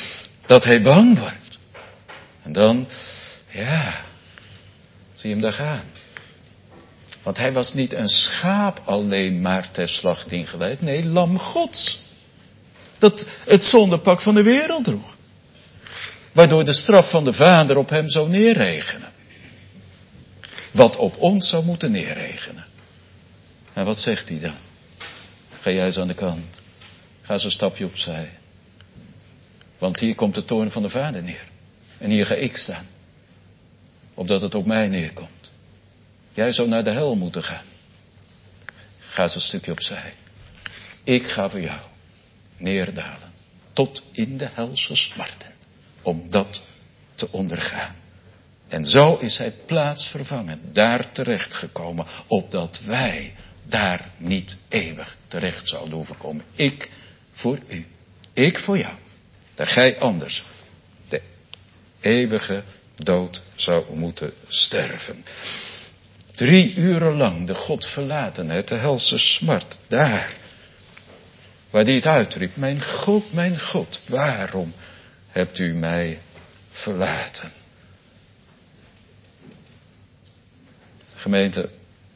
Dat hij bang wordt. En dan, zie je hem daar gaan. Want hij was niet een schaap alleen maar ter slacht ingeleid. Nee, lam Gods. Dat het zondepak van de wereld droeg. Waardoor de straf van de Vader op hem zou neerregenen. Wat op ons zou moeten neerregenen. En wat zegt hij dan? Ga jij eens aan de kant. Ga eens een stapje opzij. Want hier komt de toorn van de Vader neer. En hier ga ik staan. Opdat het op mij neerkomt. Jij zou naar de hel moeten gaan. Ga eens een stukje opzij. Ik ga voor jou neerdalen. Tot in de helse smarten. Om dat te ondergaan. En zo is hij plaatsvervangend daar terechtgekomen. Opdat wij daar niet eeuwig terecht zouden hoeven komen. Ik voor u. Ik voor jou. Dat gij anders de eeuwige dood zou moeten sterven. 3 uren lang de God verlatenheid, de helse smart, daar. Waar die het uitriep, mijn God, waarom hebt u mij verlaten? Gemeente,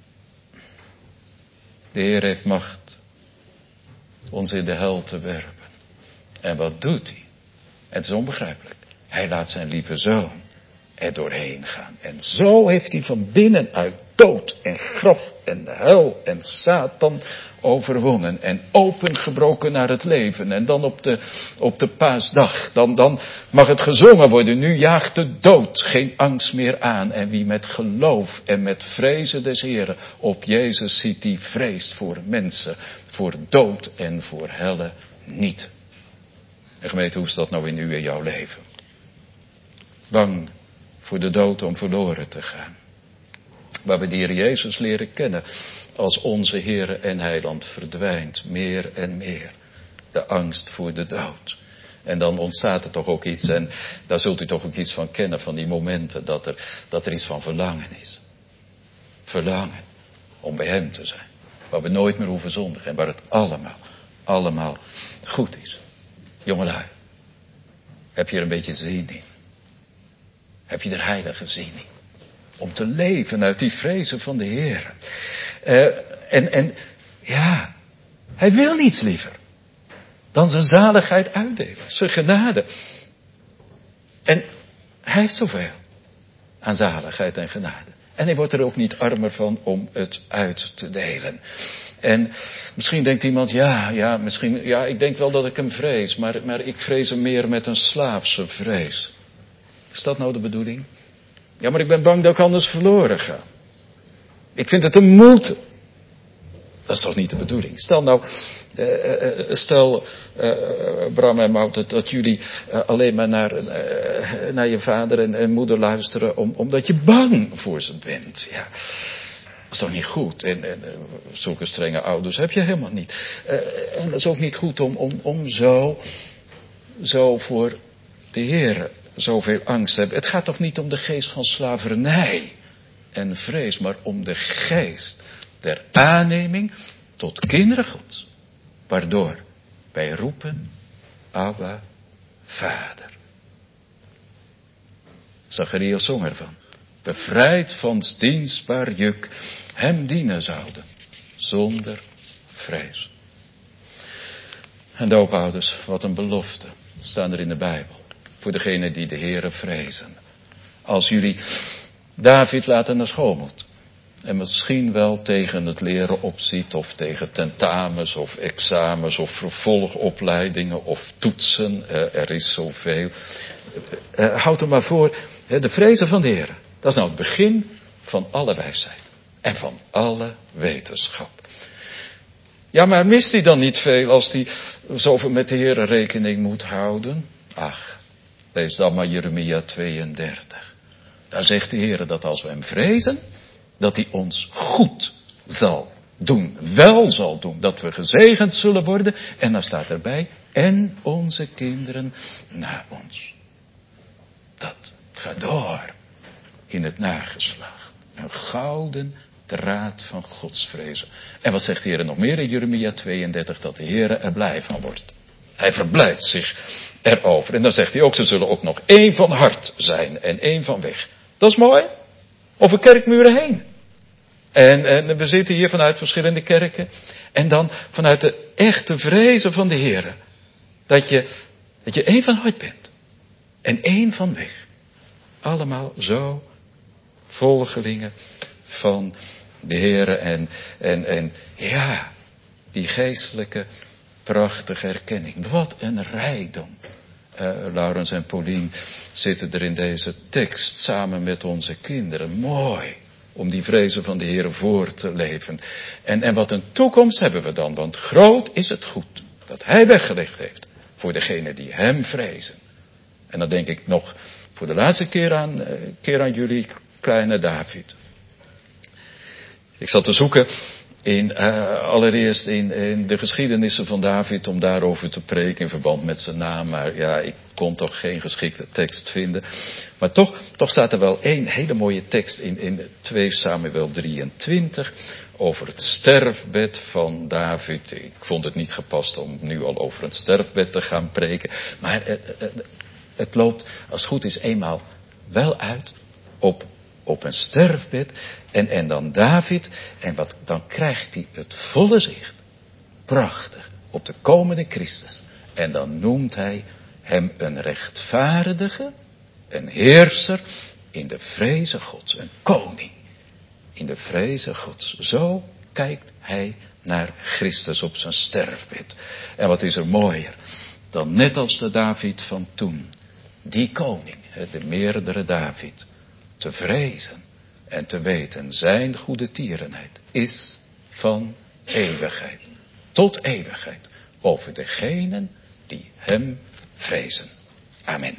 de Heer heeft macht ons in de hel te werpen. En wat doet hij? Het is onbegrijpelijk. Hij laat zijn lieve zoon er doorheen gaan. En zo heeft hij van binnenuit dood en graf en de hel en Satan overwonnen. En opengebroken naar het leven. En dan op de paasdag. Dan mag het gezongen worden. Nu jaagt de dood geen angst meer aan. En wie met geloof en met vrezen des Heren op Jezus ziet, die vreest voor mensen. Voor dood en voor helle niet. En gemeente, hoe is dat nou in u en jouw leven? Bang voor de dood om verloren te gaan. Waar we de Heer Jezus leren kennen als onze Heer en Heiland verdwijnt meer en meer. De angst voor de dood. En dan ontstaat er toch ook iets, en daar zult u toch ook iets van kennen, van die momenten dat er iets van verlangen is. Verlangen om bij Hem te zijn. Waar we nooit meer hoeven zondigen en waar het allemaal goed is. Jongelui, heb je er een beetje zin in? Heb je er heilige zin in? Om te leven uit die vrezen van de Heer. Hij wil niets liever dan zijn zaligheid uitdelen. Zijn genade. En hij heeft zoveel aan zaligheid en genade. En hij wordt er ook niet armer van om het uit te delen. En misschien denkt iemand, ik denk wel dat ik hem vrees. Maar ik vrees hem meer met een slaafse vrees. Is dat nou de bedoeling? Ja, maar ik ben bang dat ik anders verloren ga. Ik vind het een moeten. Dat is toch niet de bedoeling? Stel Bram en Maud, dat jullie alleen maar naar je vader en moeder luisteren omdat je bang voor ze bent. Ja. Dat is toch niet goed? En zulke strenge ouders heb je helemaal niet. En dat is ook niet goed om zo voor de Heer zoveel angst te hebben. Het gaat toch niet om de geest van slavernij en vrees, maar om de geest der aanneming tot kinderen Gods. Waardoor wij roepen, Abba, Vader. Zacharias zong ervan. Bevrijd van 's dienstbaar juk, hem dienen zouden, zonder vrees. En doopouders, wat een belofte, staan er in de Bijbel. Voor degenen die de Heere vrezen. Als jullie David laten naar school moet. En misschien wel tegen het leren opziet. Of tegen tentamens of examens of vervolgopleidingen of toetsen. Er is zoveel. Houd er maar voor. De vrezen van de Heere. Dat is nou het begin van alle wijsheid. En van alle wetenschap. Ja, maar mist hij dan niet veel als hij zoveel met de Heere rekening moet houden? Ach. Lees dan maar Jeremia 32. Daar zegt de Heer dat als we hem vrezen, dat hij ons goed zal doen. Wel zal doen. Dat we gezegend zullen worden. En dan staat erbij, en onze kinderen na ons. Dat gaat door in het nageslacht. Een gouden draad van Gods vrezen. En wat zegt de Heer nog meer in Jeremia 32? Dat de Heer er blij van wordt. Hij verblijdt zich erover. En dan zegt hij ook, ze zullen ook nog één van hart zijn en één van weg. Dat is mooi. Over kerkmuren heen. En we zitten hier vanuit verschillende kerken. En dan vanuit de echte vrezen van de Heer. Dat je één van hart bent. En één van weg. Allemaal zo volgelingen van de Heer. En ja, die geestelijke prachtige erkenning. Wat een rijkdom. Laurens en Paulien zitten er in deze tekst samen met onze kinderen. Mooi om die vrezen van de Heer voor te leven. En wat een toekomst hebben we dan. Want groot is het goed dat Hij weggelegd heeft voor degenen die Hem vrezen. En dan denk ik nog voor de laatste keer aan jullie kleine David. Ik zat te zoeken allereerst in de geschiedenissen van David om daarover te preken in verband met zijn naam. Maar ja, ik kon toch geen geschikte tekst vinden. Maar toch staat er wel één hele mooie tekst in 2 Samuel 23 over het sterfbed van David. Ik vond het niet gepast om nu al over een sterfbed te gaan preken. Maar het loopt, als het goed is, eenmaal wel uit op een sterfbed. En dan David. En dan krijgt hij het volle zicht. Prachtig. Op de komende Christus. En dan noemt hij hem een rechtvaardige. Een heerser. In de vrezen Gods. Een koning. In de vrezen Gods. Zo kijkt hij naar Christus op zijn sterfbed. En wat is er mooier dan net als de David van toen. Die koning. De meerdere David. Te vrezen en te weten, zijn goede tierenheid is van eeuwigheid tot eeuwigheid over degenen die hem vrezen. Amen.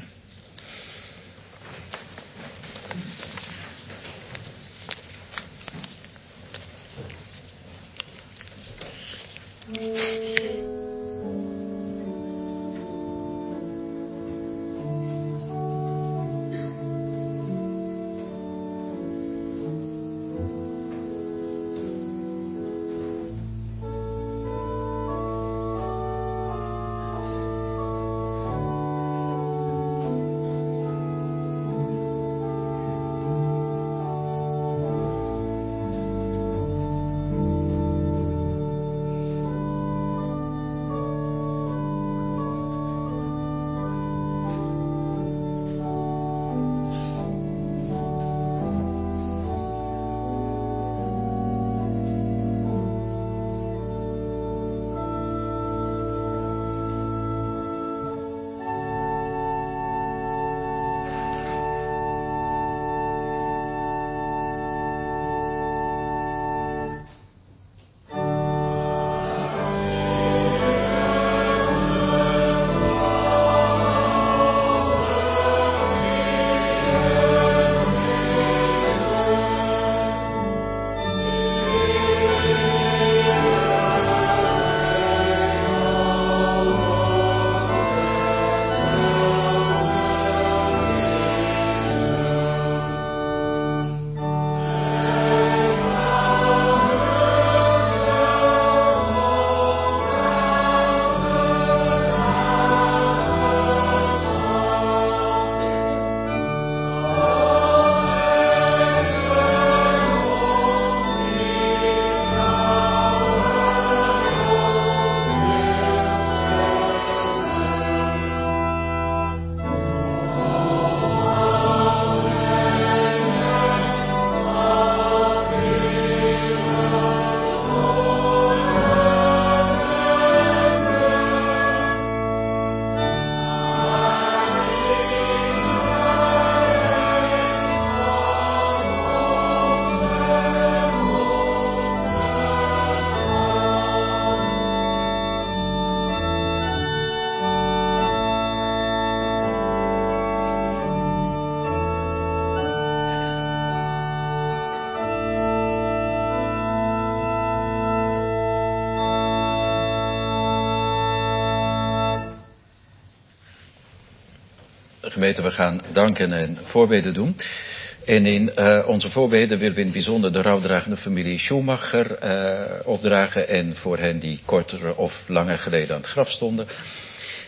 Gemeente, we gaan danken en voorbeden doen. En in onze voorbeden willen we in het bijzonder de rouwdragende familie Schumacher opdragen. En voor hen die korter of langer geleden aan het graf stonden.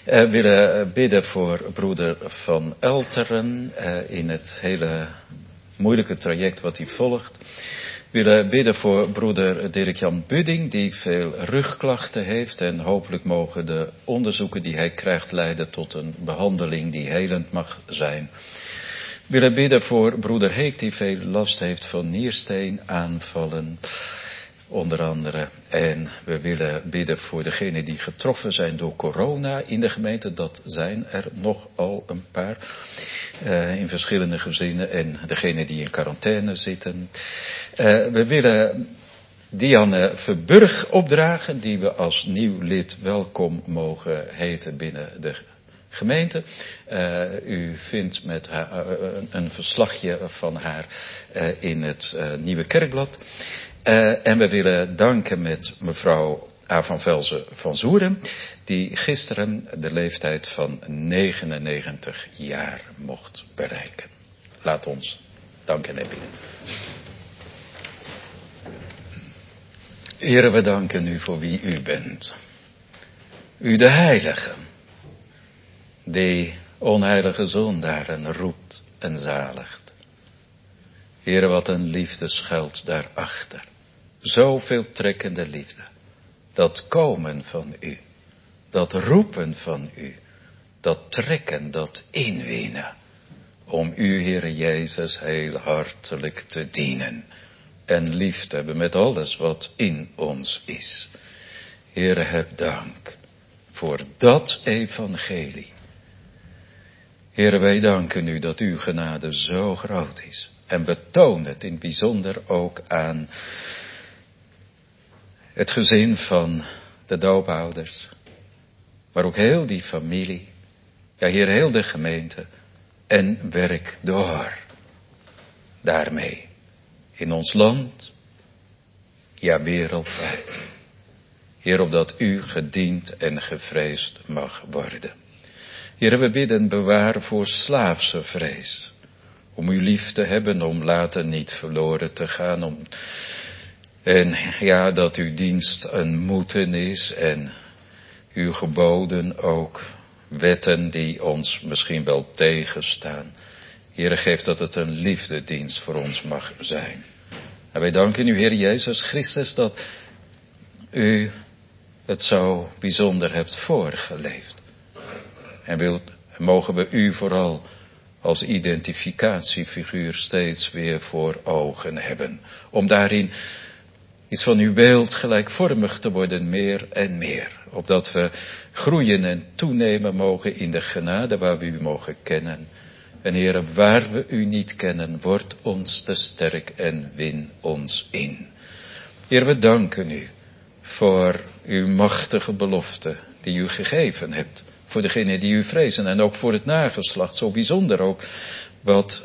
Willen bidden voor broeder Van Elteren in het hele moeilijke traject wat hij volgt. Willen bidden voor broeder Dirk-Jan Budding, die veel rugklachten heeft en hopelijk mogen de onderzoeken die hij krijgt leiden tot een behandeling die helend mag zijn. Willen bidden voor broeder Heek, die veel last heeft van niersteenaanvallen, onder andere. En we willen bidden voor degenen die getroffen zijn door corona in de gemeente. Dat zijn er nogal een paar in verschillende gezinnen. En degenen die in quarantaine zitten. We willen Dianne Verburg opdragen, die we als nieuw lid welkom mogen heten binnen de gemeente. U vindt met haar, een verslagje van haar in het Nieuwe Kerkblad. En we willen danken met mevrouw A. van Velzen van Zoeren, die gisteren de leeftijd van 99 jaar mocht bereiken. Laat ons danken en bidden. Heere, we danken u voor wie u bent. U de Heilige, die onheilige zondaren roept en zaligt. Heere, wat een liefde schuilt daarachter. Zoveel trekkende liefde. Dat komen van u. Dat roepen van u. Dat trekken, dat inwinnen. Om u, Heere Jezus, heel hartelijk te dienen. En lief te hebben met alles wat in ons is. Heere, heb dank voor dat evangelie. Heere, wij danken u dat uw genade zo groot is. En betoon het in het bijzonder ook aan het gezin van de doopouders. Maar ook heel die familie. Ja, Heer, heel de gemeente. En werk door. Daarmee. In ons land. Ja, wereldwijd. Heer, opdat u gediend en gevreesd mag worden. Heer, we bidden bewaar voor slaafse vrees. Om u lief te hebben, om later niet verloren te gaan. En ja, dat uw dienst een moeten is en uw geboden ook wetten die ons misschien wel tegenstaan. Heere, geef dat het een liefdedienst voor ons mag zijn. En wij danken u, Heer Jezus Christus, dat u het zo bijzonder hebt voorgeleefd. En mogen we u vooral als identificatiefiguur steeds weer voor ogen hebben. Om daarin iets van uw beeld gelijkvormig te worden, meer en meer. Opdat we groeien en toenemen mogen in de genade waar we u mogen kennen. En Heere, waar we u niet kennen, word ons te sterk en win ons in. Heer, we danken u voor uw machtige belofte die u gegeven hebt. Voor degenen die u vrezen en ook voor het nageslacht. Zo bijzonder ook wat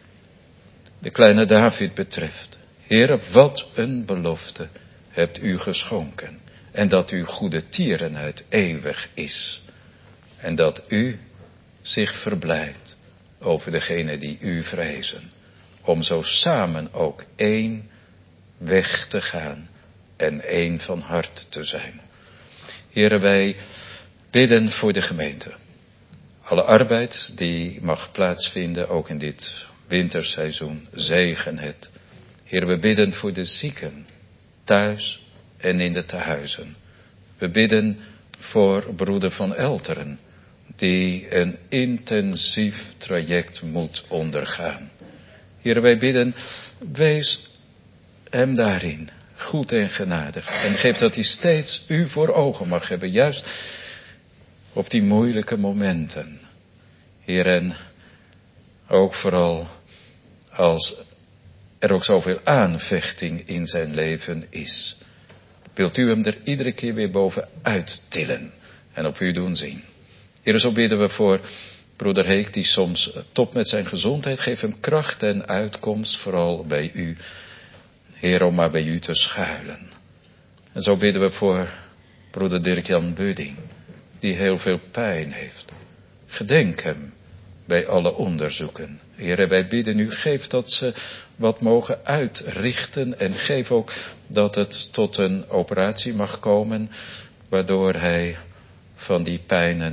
de kleine David betreft. Heere, wat een belofte hebt u geschonken. En dat uw goede tierenheid eeuwig is. En dat u zich verblijdt over degenen die u vrezen. Om zo samen ook één weg te gaan en één van hart te zijn. Heere, wij bidden voor de gemeente. Alle arbeid die mag plaatsvinden, ook in dit winterseizoen, zegen het. Heer, we bidden voor de zieken, thuis en in de tehuizen. We bidden voor broeder Van Elteren, die een intensief traject moet ondergaan. Heer, wij bidden, wees hem daarin goed en genadig. En geef dat hij steeds u voor ogen mag hebben, juist op die moeilijke momenten. Heer, en ook vooral als er ook zoveel aanvechting in zijn leven is. Wilt u hem er iedere keer weer bovenuit tillen en op u doen zien. Heer, zo bidden we voor broeder Heek, die soms top met zijn gezondheid. Geef hem kracht en uitkomst, vooral bij u. Heer, om maar bij u te schuilen. En zo bidden we voor broeder Dirk-Jan Budding, die heel veel pijn heeft. Gedenk hem bij alle onderzoeken. Heer, wij bidden u, geef dat ze wat mogen uitrichten en geef ook dat het tot een operatie mag komen, waardoor hij van die pijnen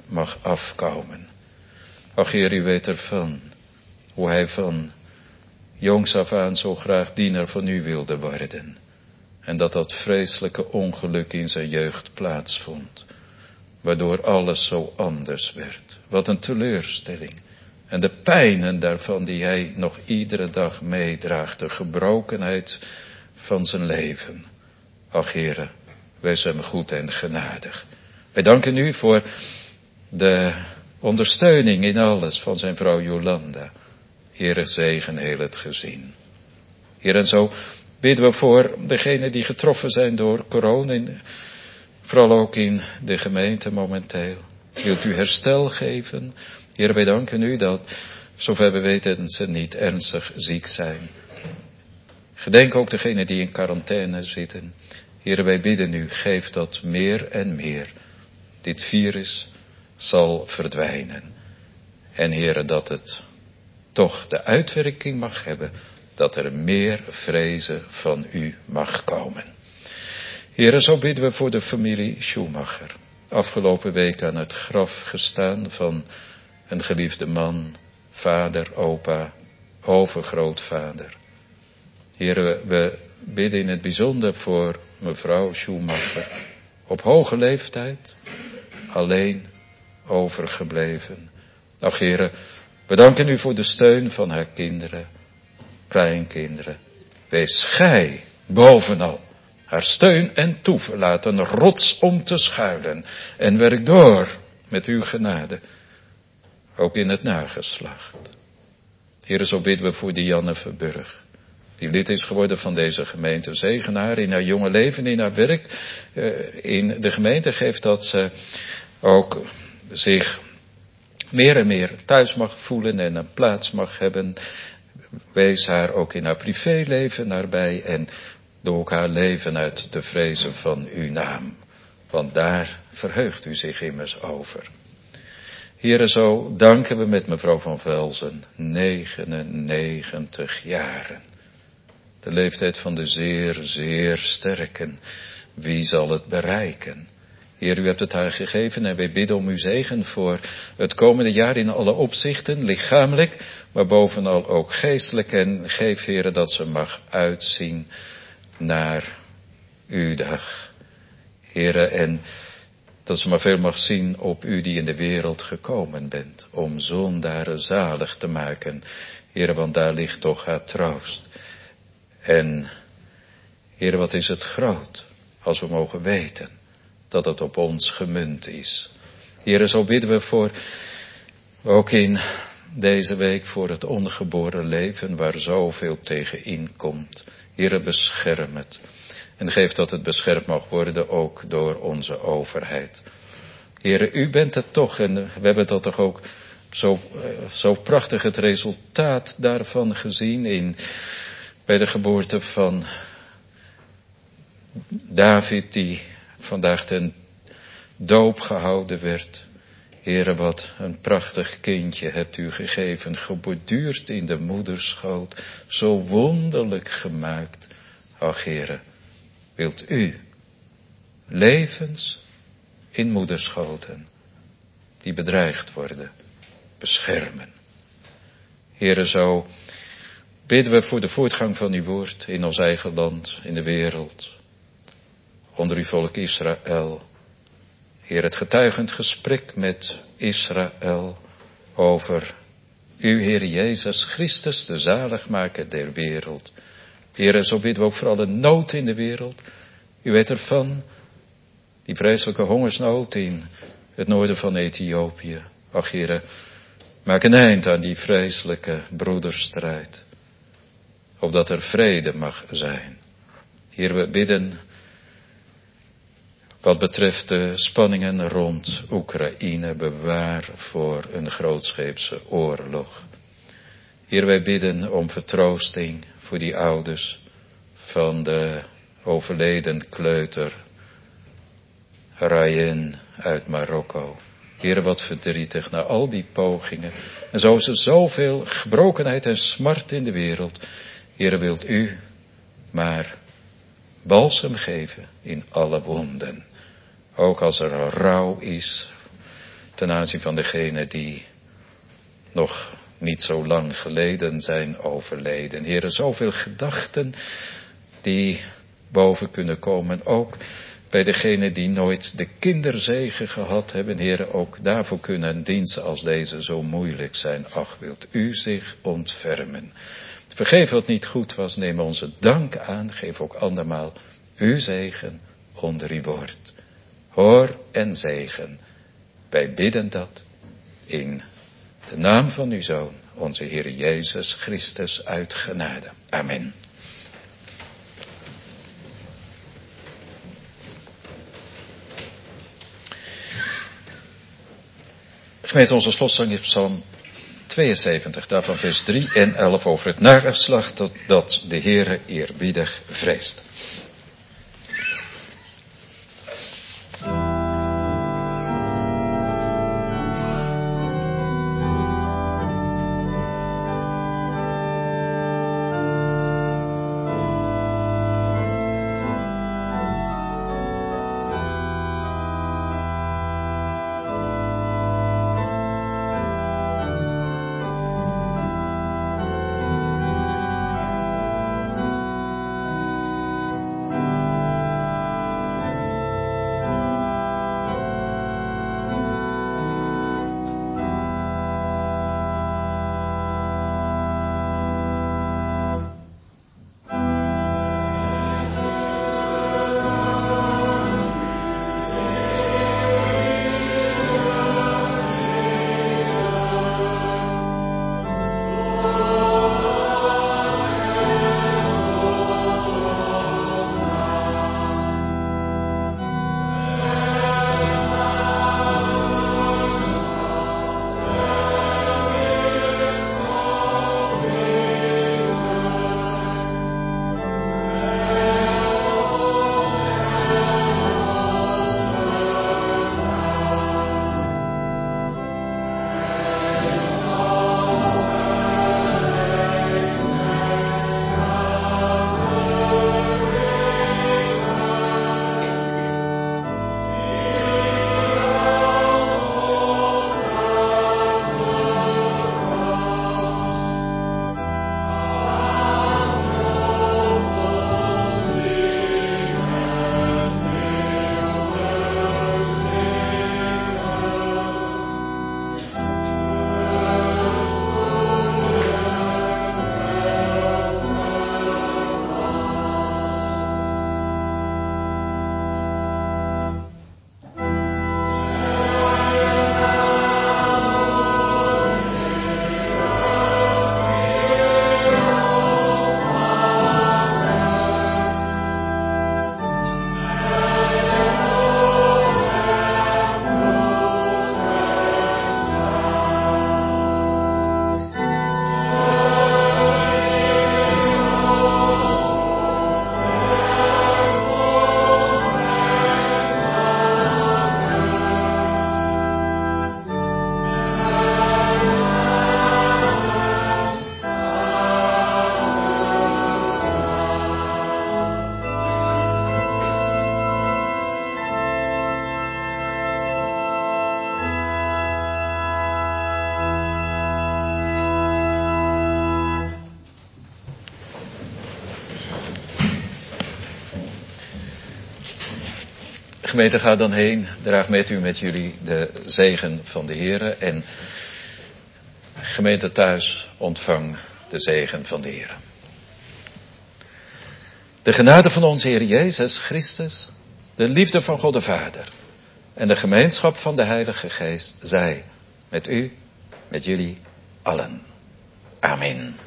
mag afkomen. Ach Heer, u weet ervan, hoe hij van jongs af aan zo graag dienaar van u wilde worden. En dat vreselijke ongeluk in zijn jeugd plaatsvond. Waardoor alles zo anders werd. Wat een teleurstelling. En de pijnen daarvan die hij nog iedere dag meedraagt. De gebrokenheid van zijn leven. Ach Heere, wees hem goed en genadig. Wij danken u voor de ondersteuning in alles van zijn vrouw Jolanda. Heere, zegen heel het gezin. Heer, en zo bidden we voor degenen die getroffen zijn door corona. Vooral ook in de gemeente momenteel. Wilt u herstel geven? Heer, wij danken u dat, zover we weten, ze niet ernstig ziek zijn. Gedenk ook degenen die in quarantaine zitten. Heer, wij bidden u, geef dat meer en meer dit virus zal verdwijnen. En Heer, dat het toch de uitwerking mag hebben, dat er meer vrezen van u mag komen. Heer, zo bidden we voor de familie Schumacher. Afgelopen week aan het graf gestaan van een geliefde man, vader, opa, overgrootvader. Heer, we bidden in het bijzonder voor mevrouw Schumacher. Op hoge leeftijd, alleen overgebleven. Ach Heer, we danken u voor de steun van haar kinderen, kleinkinderen. Wees gij bovenal haar steun en toeverlaat, een rots om te schuilen. En werk door met uw genade, ook in het nageslacht. Heere, zo bidden we voor Dianne Verburg, die lid is geworden van deze gemeente. Zegen haar in haar jonge leven, in haar werk. In de gemeente geeft dat ze ook zich meer en meer thuis mag voelen en een plaats mag hebben. Wees haar ook in haar privéleven nabij en doe ook haar leven uit de vrezen van uw naam. Want daar verheugt u zich immers over. Heere, zo danken we met mevrouw van Velzen, 99 jaren. De leeftijd van de zeer, zeer sterken. Wie zal het bereiken? Heer, u hebt het haar gegeven en wij bidden om uw zegen voor het komende jaar in alle opzichten, lichamelijk, maar bovenal ook geestelijk. En geef, Heer, dat ze mag uitzien naar uw dag. Heer, en dat ze maar veel mag zien op u die in de wereld gekomen bent, om zondaren zalig te maken. Heer, want daar ligt toch haar troost. En, Heer, wat is het groot, als we mogen weten dat het op ons gemunt is. Heer, zo bidden we voor, ook in deze week, voor het ongeboren leven, waar zoveel tegen inkomt. Heer, bescherm het. En geef dat het beschermd mag worden, ook door onze overheid. Heer, u bent het toch, en we hebben dat toch ook zo prachtig het resultaat daarvan gezien bij de geboorte van David, die vandaag ten doop gehouden werd. Heere, wat een prachtig kindje hebt u gegeven, geborduurd in de moederschoot, zo wonderlijk gemaakt. Ach Heere, wilt u levens in moederschoten, die bedreigd worden, beschermen. Heere, zo bidden we voor de voortgang van uw woord in ons eigen land, in de wereld, onder uw volk Israël. Heer, het getuigend gesprek met Israël over uw Heer Jezus Christus, de zaligmaker der wereld. Heer, zo bidden we ook voor alle nood in de wereld. U weet ervan, die vreselijke hongersnood in het noorden van Ethiopië. Ach Heer, maak een eind aan die vreselijke broederstrijd, opdat er vrede mag zijn. Heer, we bidden wat betreft de spanningen rond Oekraïne, bewaar voor een grootscheepse oorlog. Heer, wij bidden om vertroosting voor die ouders van de overleden kleuter Rayen uit Marokko. Heer, wat verdrietig na al die pogingen. En zo is er zoveel gebrokenheid en smart in de wereld. Heer, wilt u maar balsem geven in alle wonden. Ook als er rouw is ten aanzien van degenen die nog niet zo lang geleden zijn overleden. Heere, zoveel gedachten die boven kunnen komen. Ook bij degenen die nooit de kinderzegen gehad hebben. Heere, ook daarvoor kunnen diensten als deze zo moeilijk zijn. Ach, wilt u zich ontfermen. Vergeef wat niet goed was, neem onze dank aan. Geef ook andermaal uw zegen onder uw woord. Hoor en zegen. Wij bidden dat in de naam van uw Zoon, onze Heer Jezus Christus uit genade. Amen. Gemeente, onze slotzang is Psalm 72, daarvan vers 3 en 11 over het nageslag dat de Heere eerbiedig vreest. Gemeente, ga dan heen, draag met jullie de zegen van de Heere. En gemeente thuis, ontvang de zegen van de Heere. De genade van onze Heer Jezus Christus, de liefde van God de Vader en de gemeenschap van de Heilige Geest zij met u, met jullie allen. Amen.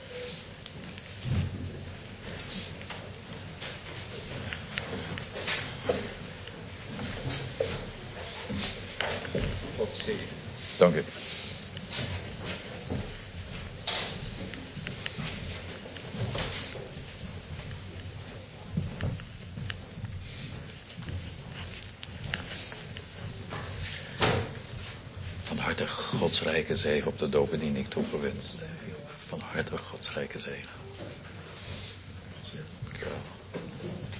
Dank u. Van harte Gods rijke zegen op de doopbediening toegewenst. Van harte Gods rijke zegen. Dank u wel.